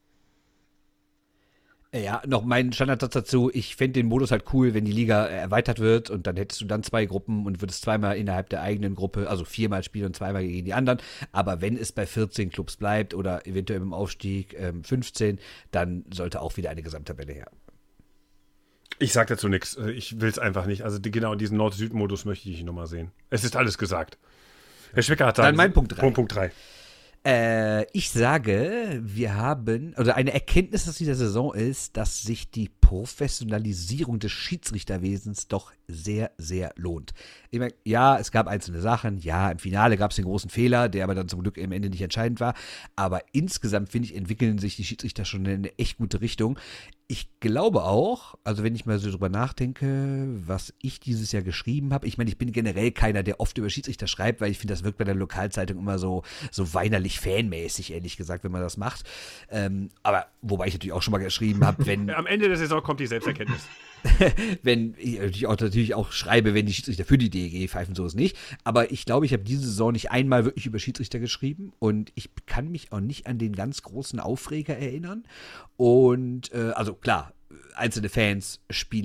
Ja, noch mein Standardsatz dazu, ich fände den Modus halt cool, wenn die Liga erweitert wird und dann hättest du dann 2 Gruppen und würdest 2-mal innerhalb der eigenen Gruppe, also 4-mal spielen und 2-mal gegen die anderen, aber wenn es bei 14 Clubs bleibt oder eventuell im Aufstieg 15, dann sollte auch wieder eine Gesamttabelle her. Ich sag dazu nichts, ich will es einfach nicht, also genau diesen Nord-Süd-Modus möchte ich nicht nochmal sehen. Es ist alles gesagt. Herr Schwicker hat dann mein Punkt 3. Punkt 3. Ich sage, eine Erkenntnis aus dieser Saison ist, dass sich die Professionalisierung des Schiedsrichterwesens doch sehr, sehr lohnt. Ich meine, ja, es gab einzelne Sachen, ja, im Finale gab es den großen Fehler, der aber dann zum Glück am Ende nicht entscheidend war, aber insgesamt, finde ich, entwickeln sich die Schiedsrichter schon in eine echt gute Richtung. Ich glaube auch, also wenn ich mal so drüber nachdenke, was ich dieses Jahr geschrieben habe, ich meine, ich bin generell keiner, der oft über Schiedsrichter schreibt, weil ich finde, das wirkt bei der Lokalzeitung immer so weinerlich fanmäßig, ehrlich gesagt, wenn man das macht. Aber wobei ich natürlich auch schon mal geschrieben habe, wenn... Am Ende der Saison kommt die Selbsterkenntnis. Wenn ich natürlich auch schreibe, wenn die Schiedsrichter für die DEG pfeifen, so ist nicht. Aber ich glaube, ich habe diese Saison nicht einmal wirklich über Schiedsrichter geschrieben und ich kann mich auch nicht an den ganz großen Aufreger erinnern. Und also klar, einzelne Fans, Spieler,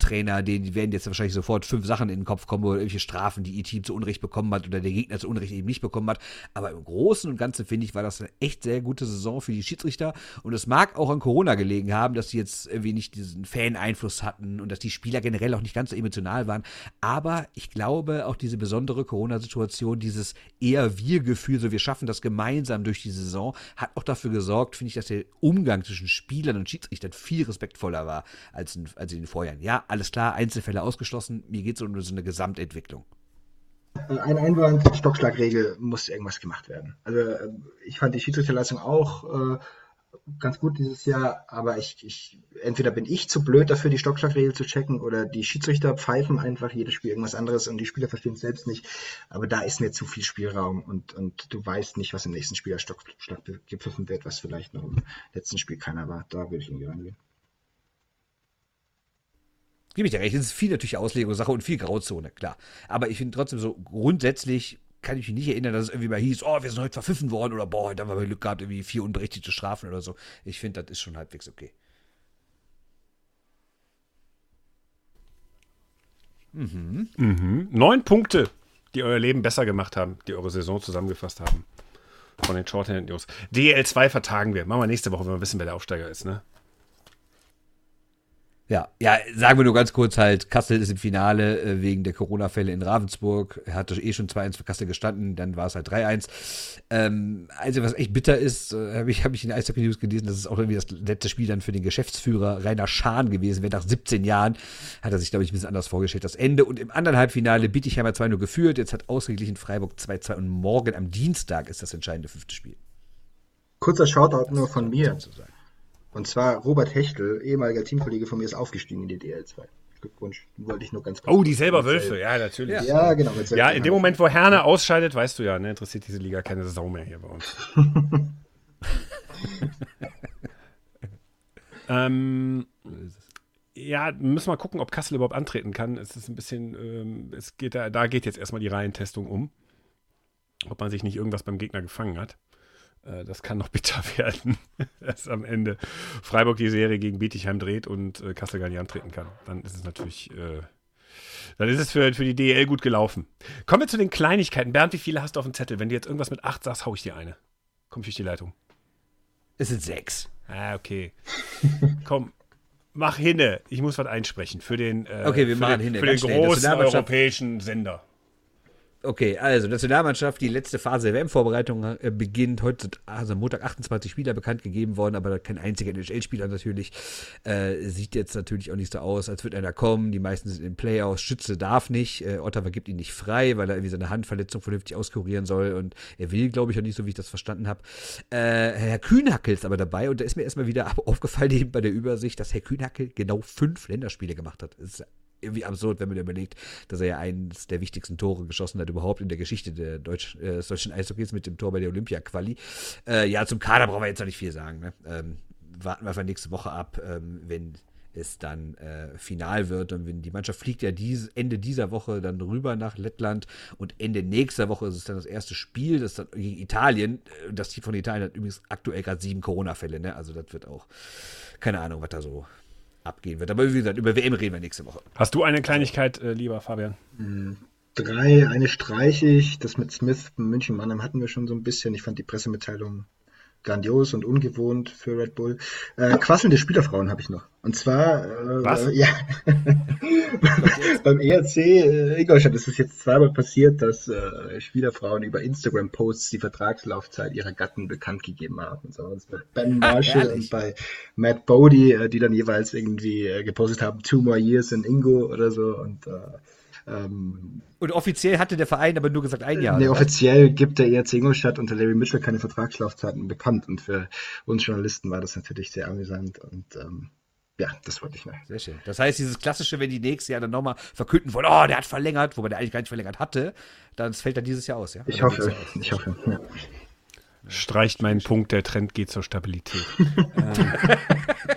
Trainer, die werden jetzt wahrscheinlich sofort 5 Sachen in den Kopf kommen oder irgendwelche Strafen, die ihr Team zu Unrecht bekommen hat oder der Gegner zu Unrecht eben nicht bekommen hat. Aber im Großen und Ganzen, finde ich, war das eine echt sehr gute Saison für die Schiedsrichter. Und es mag auch an Corona gelegen haben, dass sie jetzt irgendwie nicht diesen Fan-Einfluss hatten und dass die Spieler generell auch nicht ganz so emotional waren. Aber ich glaube, auch diese besondere Corona-Situation, dieses eher Wir-Gefühl, so wir schaffen das gemeinsam durch die Saison, hat auch dafür gesorgt, finde ich, dass der Umgang zwischen Spielern und Schiedsrichtern viel respektvoller war als in den Vorjahren. Ja, alles klar, Einzelfälle ausgeschlossen. Mir geht es um so eine Gesamtentwicklung. Ein Einwand, Stockschlagregel, muss irgendwas gemacht werden. Also ich fand die Schiedsrichterleistung auch ganz gut dieses Jahr, aber entweder bin ich zu blöd dafür, die Stockschlagregel zu checken, oder die Schiedsrichter pfeifen einfach jedes Spiel irgendwas anderes und die Spieler verstehen es selbst nicht. Aber da ist mir zu viel Spielraum und du weißt nicht, was im nächsten Spiel als Stockschlag gepfiffen wird, was vielleicht noch im letzten Spiel keiner war. Da würde ich irgendwie rangehen. Gebe ich dir recht, es ist viel natürlich Auslegungssache und viel Grauzone, klar. Aber ich finde trotzdem so grundsätzlich kann ich mich nicht erinnern, dass es irgendwie mal hieß, wir sind heute verpfiffen worden oder heute haben wir Glück gehabt, irgendwie 4 unberechtigte Strafen oder so. Ich finde, das ist schon halbwegs okay. 9 Punkte, die euer Leben besser gemacht haben, die eure Saison zusammengefasst haben. Von den Shorthand News. DEL 2 vertagen wir. Machen wir nächste Woche, wenn wir wissen, wer der Aufsteiger ist, ne? Ja, sagen wir nur ganz kurz halt, Kassel ist im Finale wegen der Corona-Fälle in Ravensburg. Er hatte schon 2-1 für Kassel gestanden, dann war es halt 3-1. Also was echt bitter ist, habe ich in der Eishockey News gelesen, das ist auch irgendwie das letzte Spiel dann für den Geschäftsführer Rainer Schahn gewesen wäre. Nach 17 Jahren hat er sich, glaube ich, ein bisschen anders vorgestellt, das Ende. Und im anderen Halbfinale Bietigheim 2-0 geführt, jetzt hat ausgeglichen Freiburg 2-2 und morgen am Dienstag ist das entscheidende 5. Spiel. Kurzer Shoutout nur von mir. Und zwar Robert Hechtel, ehemaliger Teamkollege von mir, ist aufgestiegen in die DEL 2. Glückwunsch, wollte ich nur ganz kurz. Oh, die selber Wölfe, ja, natürlich. Ja, genau. Ja, in dem Moment, wo Herne ausscheidet, weißt du ja, ne, interessiert diese Liga keine Sau mehr hier bei uns. Ja, müssen wir mal gucken, ob Kassel überhaupt antreten kann. Es ist ein bisschen, da geht jetzt erstmal die Reihentestung um. Ob man sich nicht irgendwas beim Gegner gefangen hat. Das kann noch bitter werden, dass am Ende Freiburg die Serie gegen Bietigheim dreht und Kassel gar nicht antreten kann. Dann ist es natürlich, dann ist es für die DEL gut gelaufen. Kommen wir zu den Kleinigkeiten. Bernd, wie viele hast du auf dem Zettel? Wenn du jetzt irgendwas mit 8 sagst, hau ich dir eine. Komm durch die Leitung. Es sind 6. Ah, okay. Komm, mach hinne. Ich muss was einsprechen für den, wir machen hinne. Für den großen europäischen Sender. Okay, also Nationalmannschaft, die letzte Phase der WM-Vorbereitung beginnt. Heute sind Montag 28 Spieler bekannt gegeben worden, aber kein einziger NHL-Spieler natürlich. Sieht jetzt natürlich auch nicht so aus, als würde einer kommen. Die meisten sind in Playoffs. Schütze darf nicht. Ottawa gibt ihn nicht frei, weil er irgendwie seine Handverletzung vernünftig auskurieren soll. Und er will, glaube ich, auch nicht, so wie ich das verstanden habe. Herr Kühnhackel ist aber dabei. Und da ist mir erstmal wieder aufgefallen, eben bei der Übersicht, dass Herr Kühnhackel genau 5 Länderspiele gemacht hat. Das ist irgendwie absurd, wenn man überlegt, dass er ja eines der wichtigsten Tore geschossen hat überhaupt in der Geschichte des deutschen Eishockeys mit dem Tor bei der Olympia-Quali. Zum Kader brauchen wir jetzt noch nicht viel sagen. Ne? Warten wir einfach nächste Woche ab, wenn es dann final wird. Und wenn die Mannschaft fliegt ja Ende dieser Woche dann rüber nach Lettland und Ende nächster Woche ist es dann das erste Spiel, das dann gegen Italien. Das Team von Italien hat übrigens aktuell gerade 7 Corona-Fälle. Ne? Also das wird auch, keine Ahnung, was da so abgehen wird. Aber wie gesagt, über WM reden wir nächste Woche. Hast du eine Kleinigkeit, lieber Fabian? 3, eine streiche ich. Das mit Smith, München-Mannheim hatten wir schon so ein bisschen. Ich fand die Pressemitteilung grandios und ungewohnt für Red Bull. Quasselnde Spielerfrauen habe ich noch. Und zwar beim ERC Ingolstadt ist es jetzt zweimal passiert, dass Spielerfrauen über Instagram-Posts die Vertragslaufzeit ihrer Gatten bekannt gegeben haben. So, das bei Ben Marshall und bei Matt Bodie, die dann jeweils irgendwie gepostet haben, 2 more years in Ingo oder so. Und offiziell hatte der Verein aber nur gesagt 1 Jahr. Nee, offiziell gibt der ERC Ingolstadt unter Larry Mitchell keine Vertragslaufzeiten bekannt. Und für uns Journalisten war das natürlich sehr amüsant. Und das wollte ich noch. Sehr schön. Das heißt, dieses klassische, wenn die nächstes Jahr dann nochmal verkünden wollen, der hat verlängert, wobei der eigentlich gar nicht verlängert hatte, dann fällt dann dieses Jahr aus, ja? Ich hoffe. Ja. Streicht meinen Punkt, der Trend geht zur Stabilität.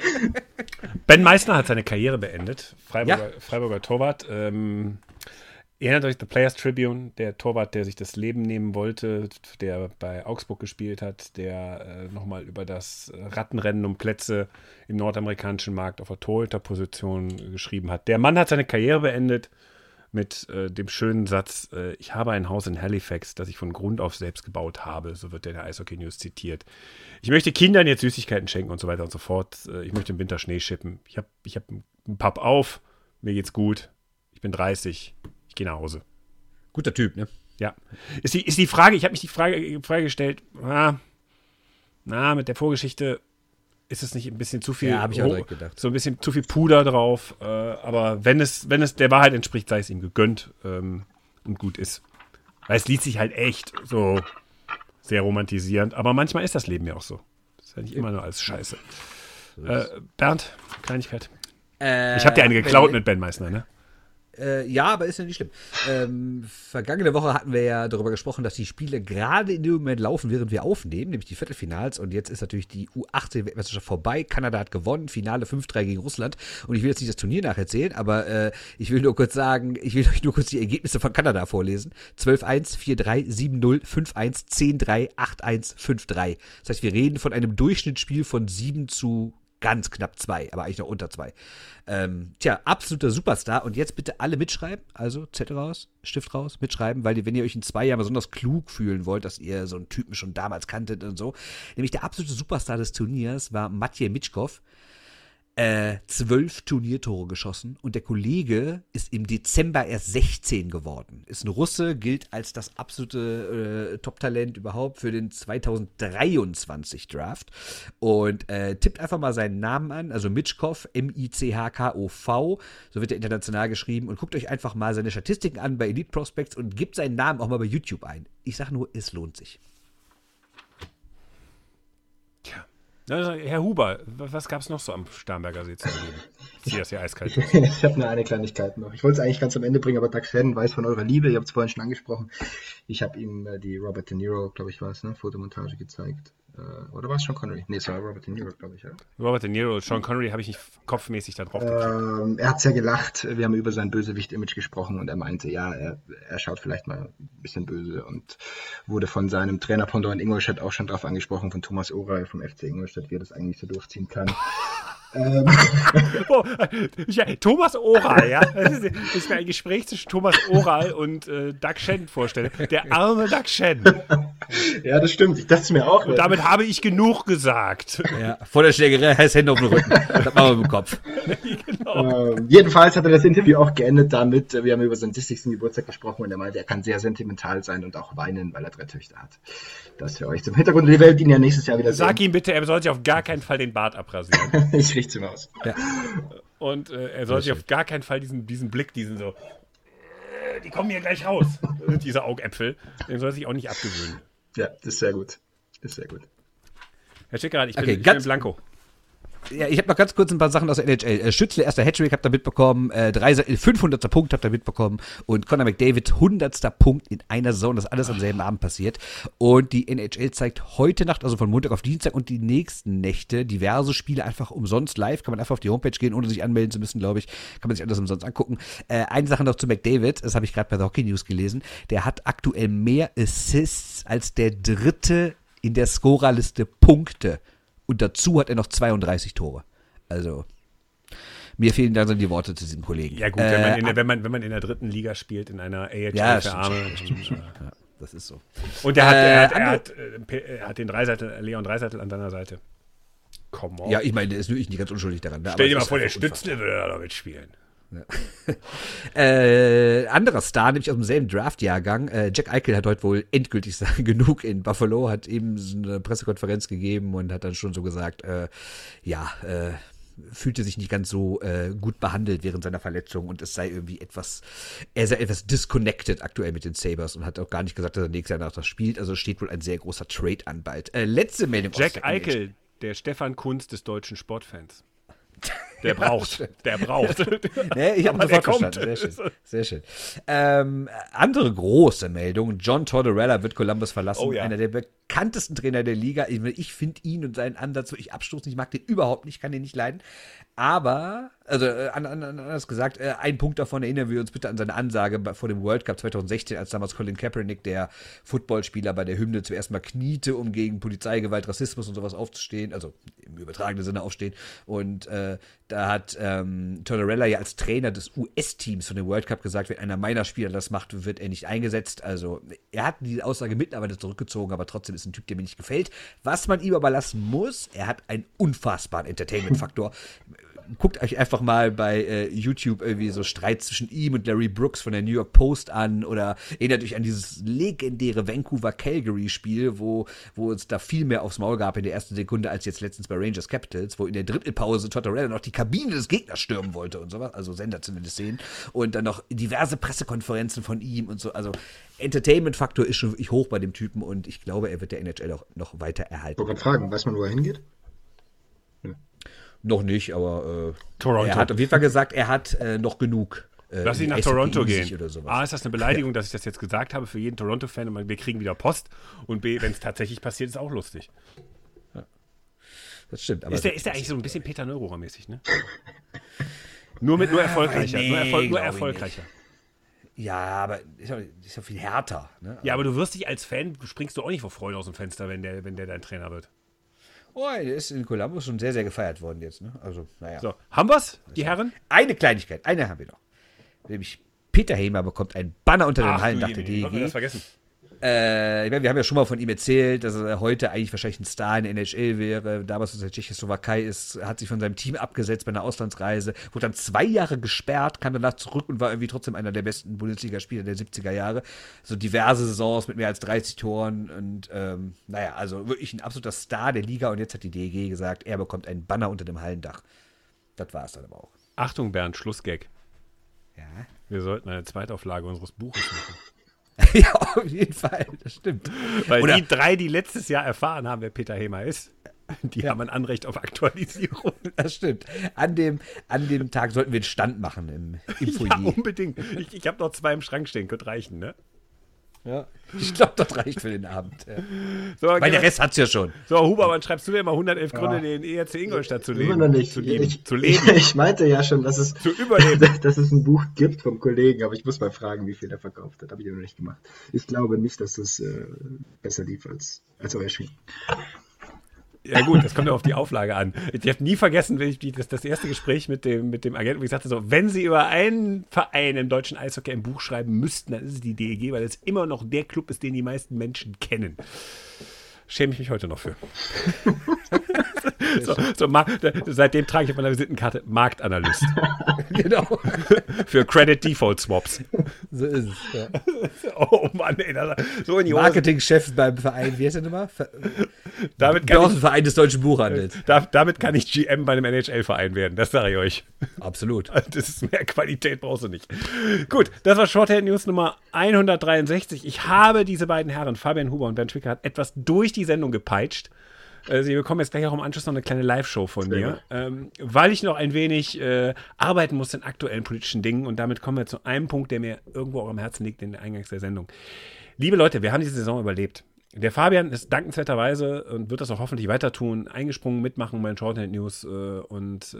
Ben Meissner hat seine Karriere beendet, Freiburger Torwart. Ihr erinnert euch, The Players Tribune, der Torwart, der sich das Leben nehmen wollte, der bei Augsburg gespielt hat, der nochmal über das Rattenrennen um Plätze im nordamerikanischen Markt auf der Torhüterposition geschrieben hat. Der Mann hat seine Karriere beendet mit dem schönen Satz, ich habe ein Haus in Halifax, das ich von Grund auf selbst gebaut habe, so wird der in der Eishockey News zitiert. Ich möchte Kindern jetzt Süßigkeiten schenken und so weiter und so fort. Ich möchte im Winter Schnee schippen. Ich hab einen Pub auf, mir geht's gut, ich bin 30, ich gehe nach Hause. Guter Typ, ne? Ja. Ist die Frage, ich habe mich die Frage gestellt, mit der Vorgeschichte ist es nicht ein bisschen zu viel, habe ich auch direkt gedacht. So ein bisschen zu viel Puder drauf, aber wenn es der Wahrheit entspricht, sei es ihm gegönnt und gut ist. Weil es liest sich halt echt so sehr romantisierend, aber manchmal ist das Leben ja auch so. Das ist ja nicht immer nur alles Scheiße. Bernd, Kleinigkeit. Ich habe dir eine geklaut mit Ben Meissner, ne? Ja, aber ist ja nicht schlimm. Vergangene Woche hatten wir ja darüber gesprochen, dass die Spiele gerade in dem Moment laufen, während wir aufnehmen, nämlich die Viertelfinals. Und jetzt ist natürlich die U18-Weltmeisterschaft vorbei. Kanada hat gewonnen, Finale 5-3 gegen Russland. Und ich will jetzt nicht das Turnier nacherzählen, aber ich will nur kurz sagen, ich will euch nur kurz die Ergebnisse von Kanada vorlesen. 12-1, 4-3, 7-0, 5-1, 10-3, 8-1, 5-3. Das heißt, wir reden von einem Durchschnittsspiel von 7 zu ganz knapp 2, aber eigentlich noch unter 2. Absoluter Superstar. Und jetzt bitte alle mitschreiben. Also Zettel raus, Stift raus, mitschreiben, weil wenn ihr euch in 2 Jahren besonders klug fühlen wollt, dass ihr so einen Typen schon damals kanntet und so. Nämlich der absolute Superstar des Turniers war Matej Michkov. 12 Turniertore geschossen und der Kollege ist im Dezember erst 16 geworden. Ist ein Russe, gilt als das absolute Top-Talent überhaupt für den 2023 Draft und tippt einfach mal seinen Namen an, also Michkov, M-I-C-H-K-O-V, so wird er international geschrieben und guckt euch einfach mal seine Statistiken an bei Elite Prospects und gebt seinen Namen auch mal bei YouTube ein. Ich sag nur, es lohnt sich. Also, Herr Huber, was gab es noch so am Starnberger See zu erleben? Ich ziehe das hier eiskalt. Ich habe nur eine Kleinigkeit noch. Ich wollte es eigentlich ganz am Ende bringen, aber Doug Shannon weiß von eurer Liebe. Ihr habt es vorhin schon angesprochen. Ich habe ihm die Robert De Niro, glaube ich, war es, ne, Fotomontage gezeigt. Oder war es Sean Connery? Nee, es war Robert De Niro, glaube ich. Ja. Robert De Niro, Sean Connery habe ich nicht kopfmäßig da drauf gekriegt. Er hat sehr gelacht. Wir haben über sein Bösewicht-Image gesprochen und er meinte, ja, er schaut vielleicht mal ein bisschen böse und wurde von seinem Trainer Pendant in Ingolstadt auch schon drauf angesprochen, von Thomas Oral vom FC Ingolstadt, wie er das eigentlich so durchziehen kann. Thomas Oral, ja. Das ist mir ein Gespräch zwischen Thomas Oral und Doug Shannon vorstelle. Der arme Doug Shannon. Ja, das stimmt. Ich dachte es mir auch. Und damit habe ich genug gesagt. Ja, vor der Schlägerei heißt Hände auf den Rücken. Das machen wir im Kopf. Genau. Jedenfalls hat er das Interview auch geendet damit, wir haben über seinen 60. Geburtstag gesprochen und er meinte, er kann sehr sentimental sein und auch weinen, weil er 3 Töchter hat. Das für euch zum Hintergrund. Die Welt ihn ja nächstes Jahr wieder sehen. Sag ihm bitte, er soll sich auf gar keinen Fall den Bart abrasieren. Ich richte ihm aus. Ja. Und er soll sich auf gar keinen Fall diesen Blick, diesen so, die kommen hier gleich raus, diese Augäpfel, den soll er sich auch nicht abgewöhnen. Ja, das ist sehr gut. Herr Schickerat, ich bin blanko. Ja, ich habe noch ganz kurz ein paar Sachen aus der NHL. Schützle, erster Hattrick, habt ihr mitbekommen. 500. Punkt habt ihr mitbekommen. Und Connor McDavid, 100. Punkt in einer Saison. Das ist alles am selben Abend passiert. Und die NHL zeigt heute Nacht, also von Montag auf Dienstag und die nächsten Nächte, diverse Spiele einfach umsonst live. Kann man einfach auf die Homepage gehen, ohne sich anmelden zu müssen, glaube ich. Kann man sich alles umsonst angucken. Eine Sache noch zu McDavid. Das habe ich gerade bei The Hockey News gelesen. Der hat aktuell mehr Assists als der dritte in der Scorerliste Punkte. Und dazu hat er noch 32 Tore. Also, mir fehlen langsam die Worte zu diesem Kollegen. Ja gut, wenn man in der dritten Liga spielt, in einer AHL für Arme. Ja, das ist so. Und er hat den Leon Dreiseitel an seiner Seite. Come on. Ja, ich meine, der ist wirklich nicht ganz unschuldig daran. Ne? Stell dir mal vor, der Stützle würde da mitspielen. Ja. Anderer Star, nämlich aus demselben Draft-Jahrgang. Jack Eichel hat heute wohl endgültig genug in Buffalo, hat eben so eine Pressekonferenz gegeben und hat dann schon so gesagt, fühlte sich nicht ganz so gut behandelt während seiner Verletzung und es sei irgendwie er sei etwas disconnected aktuell mit den Sabres und hat auch gar nicht gesagt, dass er nächstes Jahr nach das spielt. Also steht wohl ein sehr großer Trade an bald. Letzte Meldung. Jack Eichel, der Stefan Kunz des deutschen Sportfans. Der braucht. Nee, ich habe sofort verstanden. Sehr schön. Andere große Meldung. John Tortorella wird Columbus verlassen. Oh, ja. Einer der bekanntesten Trainer der Liga. Ich finde ihn und seinen Ansatz wirklich abstoßend. Ich mag den überhaupt nicht, kann den nicht leiden. Aber Also anders gesagt, ein Punkt davon, erinnern wir uns bitte an seine Ansage vor dem World Cup 2016, als damals Colin Kaepernick, der Footballspieler, bei der Hymne zuerst mal kniete, um gegen Polizeigewalt, Rassismus und sowas aufzustehen, also im übertragenen Sinne aufstehen. Und da hat Tortorella ja als Trainer des US-Teams von dem World Cup gesagt, wenn einer meiner Spieler das macht, wird er nicht eingesetzt. Also er hat die Aussage mittlerweile zurückgezogen, aber trotzdem ist ein Typ, der mir nicht gefällt. Was man ihm aber lassen muss, er hat einen unfassbaren Entertainment-Faktor. Guckt euch einfach mal bei YouTube irgendwie so Streit zwischen ihm und Larry Brooks von der New York Post an oder erinnert euch an dieses legendäre Vancouver-Calgary-Spiel, wo es da viel mehr aufs Maul gab in der ersten Sekunde als jetzt letztens bei Rangers Capitals, wo in der Drittelpause Tortorella noch die Kabine des Gegners stürmen wollte und sowas, also sensationelle Szenen und dann noch diverse Pressekonferenzen von ihm und so, also Entertainment-Faktor ist schon wirklich hoch bei dem Typen und ich glaube, er wird der NHL auch noch weiter erhalten. Ich wollte gerade fragen, weiß man, wo er hingeht? Noch nicht, aber Toronto. Er hat auf jeden Fall gesagt, er hat noch genug. Lass ihn nach Toronto gehen. Oder sowas. A, ist das eine Beleidigung, dass ich das jetzt gesagt habe für jeden Toronto-Fan und wir kriegen wieder Post. Und B, wenn es tatsächlich passiert, ist auch lustig. Ja. Das stimmt. Aber ist der eigentlich so ein bisschen Peter Neururer-mäßig, ne? nur erfolgreicher. Nee, nur erfolgreicher. Ja, aber ist ja viel härter. Ne? Ja, aber du wirst dich als Fan, springst du auch nicht vor Freude aus dem Fenster, wenn der dein Trainer wird. Oh, der ist in Columbus schon sehr, sehr gefeiert worden jetzt. Ne? Also, naja. So, haben wir's, die Herren? Eine Kleinigkeit, eine haben wir noch. Nämlich Peter Hamer bekommt einen Banner unter dem Hallendach der DEG. Ich das vergessen. Wir haben ja schon mal von ihm erzählt, dass er heute eigentlich wahrscheinlich ein Star in der NHL wäre. Damals aus der Tschechoslowakei ist, hat sich von seinem Team abgesetzt bei einer Auslandsreise, wurde dann 2 Jahre gesperrt, kam danach zurück und war irgendwie trotzdem einer der besten Bundesligaspieler der 70er Jahre. So diverse Saisons mit mehr als 30 Toren und also wirklich ein absoluter Star der Liga und jetzt hat die DEG gesagt, er bekommt einen Banner unter dem Hallendach. Das war es dann aber auch. Achtung, Bernd, Schlussgag. Ja. Wir sollten eine Zweitauflage unseres Buches machen. Ja, auf jeden Fall, das stimmt. Weil die 3, die letztes Jahr erfahren haben, wer Peter Hamer ist, die haben ein Anrecht auf Aktualisierung. Das stimmt. An dem Tag sollten wir einen Stand machen im Foyer. Ja, unbedingt. Ich habe noch 2 im Schrank stehen, könnte reichen, ne? Ja, ich glaube, das reicht für den Abend. Ja. So, weil der Rest hat's ja schon. So, Huber, wann schreibst du dir mal 111 Gründe, den ERC Ingolstadt zu leben? Immer noch nicht. Zu leben. Ich meinte ja schon, dass es ein Buch gibt vom Kollegen, aber ich muss mal fragen, wie viel er verkauft hat. Habe ich ja noch nicht gemacht. Ich glaube nicht, dass es besser lief als euer Spiel. Ja gut, das kommt ja auf die Auflage an. Ich habe nie vergessen, das erste Gespräch mit dem Agenten, wo ich sagte so, wenn Sie über einen Verein im deutschen Eishockey ein Buch schreiben müssten, dann ist es die DEG, weil es immer noch der Club ist, den die meisten Menschen kennen. Schäme ich mich heute noch für. Seitdem trage ich auf meiner Visitenkarte Marktanalyst. Genau. Für Credit Default Swaps. So ist es, ja. Oh Mann, ey. So in die Marketingchef beim Verein, wie heißt der nochmal? Börsenverein des Deutschen Buchhandels. Damit kann ich GM bei einem NHL-Verein werden, das sage ich euch. Absolut. Das ist mehr Qualität, brauchst du nicht. Gut, das war Shorthand News Nummer 163. Ich habe diese beiden Herren, Fabian Huber und Bernd Schwickerath, etwas durch die Sendung gepeitscht. Sie bekommen jetzt gleich auch im Anschluss noch eine kleine Live-Show von mir, weil ich noch ein wenig arbeiten muss in aktuellen politischen Dingen und damit kommen wir zu einem Punkt, der mir irgendwo auch am Herzen liegt in der Eingangs der Sendung. Liebe Leute, wir haben diese Saison überlebt. Der Fabian ist dankenswerterweise und wird das auch hoffentlich weiter tun, eingesprungen, mitmachen bei den Shorthand News und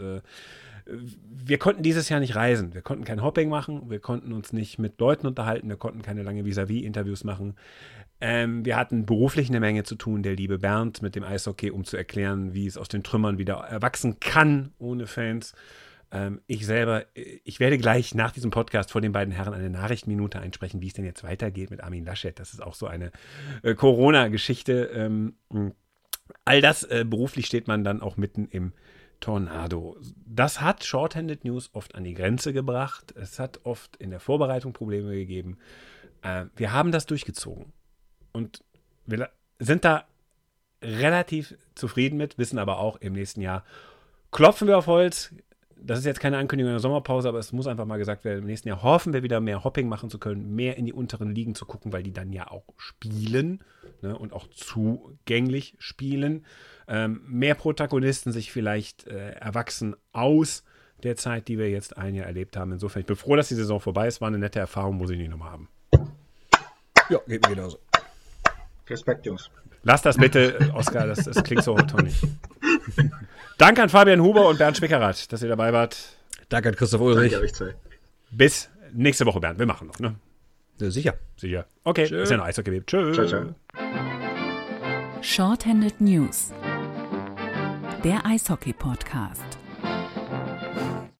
wir konnten dieses Jahr nicht reisen. Wir konnten kein Hopping machen, wir konnten uns nicht mit Leuten unterhalten, wir konnten keine lange Vis-à-vis-Interviews machen. Wir hatten beruflich eine Menge zu tun, der liebe Bernd mit dem Eishockey, um zu erklären, wie es aus den Trümmern wieder erwachsen kann, ohne Fans. Ich werde gleich nach diesem Podcast vor den beiden Herren eine Nachrichtenminute einsprechen, wie es denn jetzt weitergeht mit Armin Laschet. Das ist auch so eine Corona-Geschichte. All das beruflich steht man dann auch mitten im Tornado. Das hat Shorthanded News oft an die Grenze gebracht. Es hat oft in der Vorbereitung Probleme gegeben. Wir haben das durchgezogen. Und wir sind da relativ zufrieden mit, wissen aber auch, im nächsten Jahr klopfen wir auf Holz. Das ist jetzt keine Ankündigung in der Sommerpause, aber es muss einfach mal gesagt werden, im nächsten Jahr hoffen wir wieder mehr Hopping machen zu können, mehr in die unteren Ligen zu gucken, weil die dann ja auch spielen, ne, und auch zugänglich spielen. Mehr Protagonisten sich vielleicht erwachsen aus der Zeit, die wir jetzt ein Jahr erlebt haben. Insofern, ich bin froh, dass die Saison vorbei ist. War eine nette Erfahrung, muss ich nicht nochmal haben. Ja, geht mir genauso. Respekt, Jungs. Lass das bitte, Oskar, das klingt so toll nicht. Danke an Fabian Huber und Bernd Schwickerath, dass ihr dabei wart. Danke an Christoph Ulrich. Danke euch zwei. Bis nächste Woche, Bernd. Wir machen noch, ne? Ja, sicher. Okay, ist ja noch Eishockey. Tschüss. Ciao, ciao. Shorthanded News. Der Eishockey-Podcast.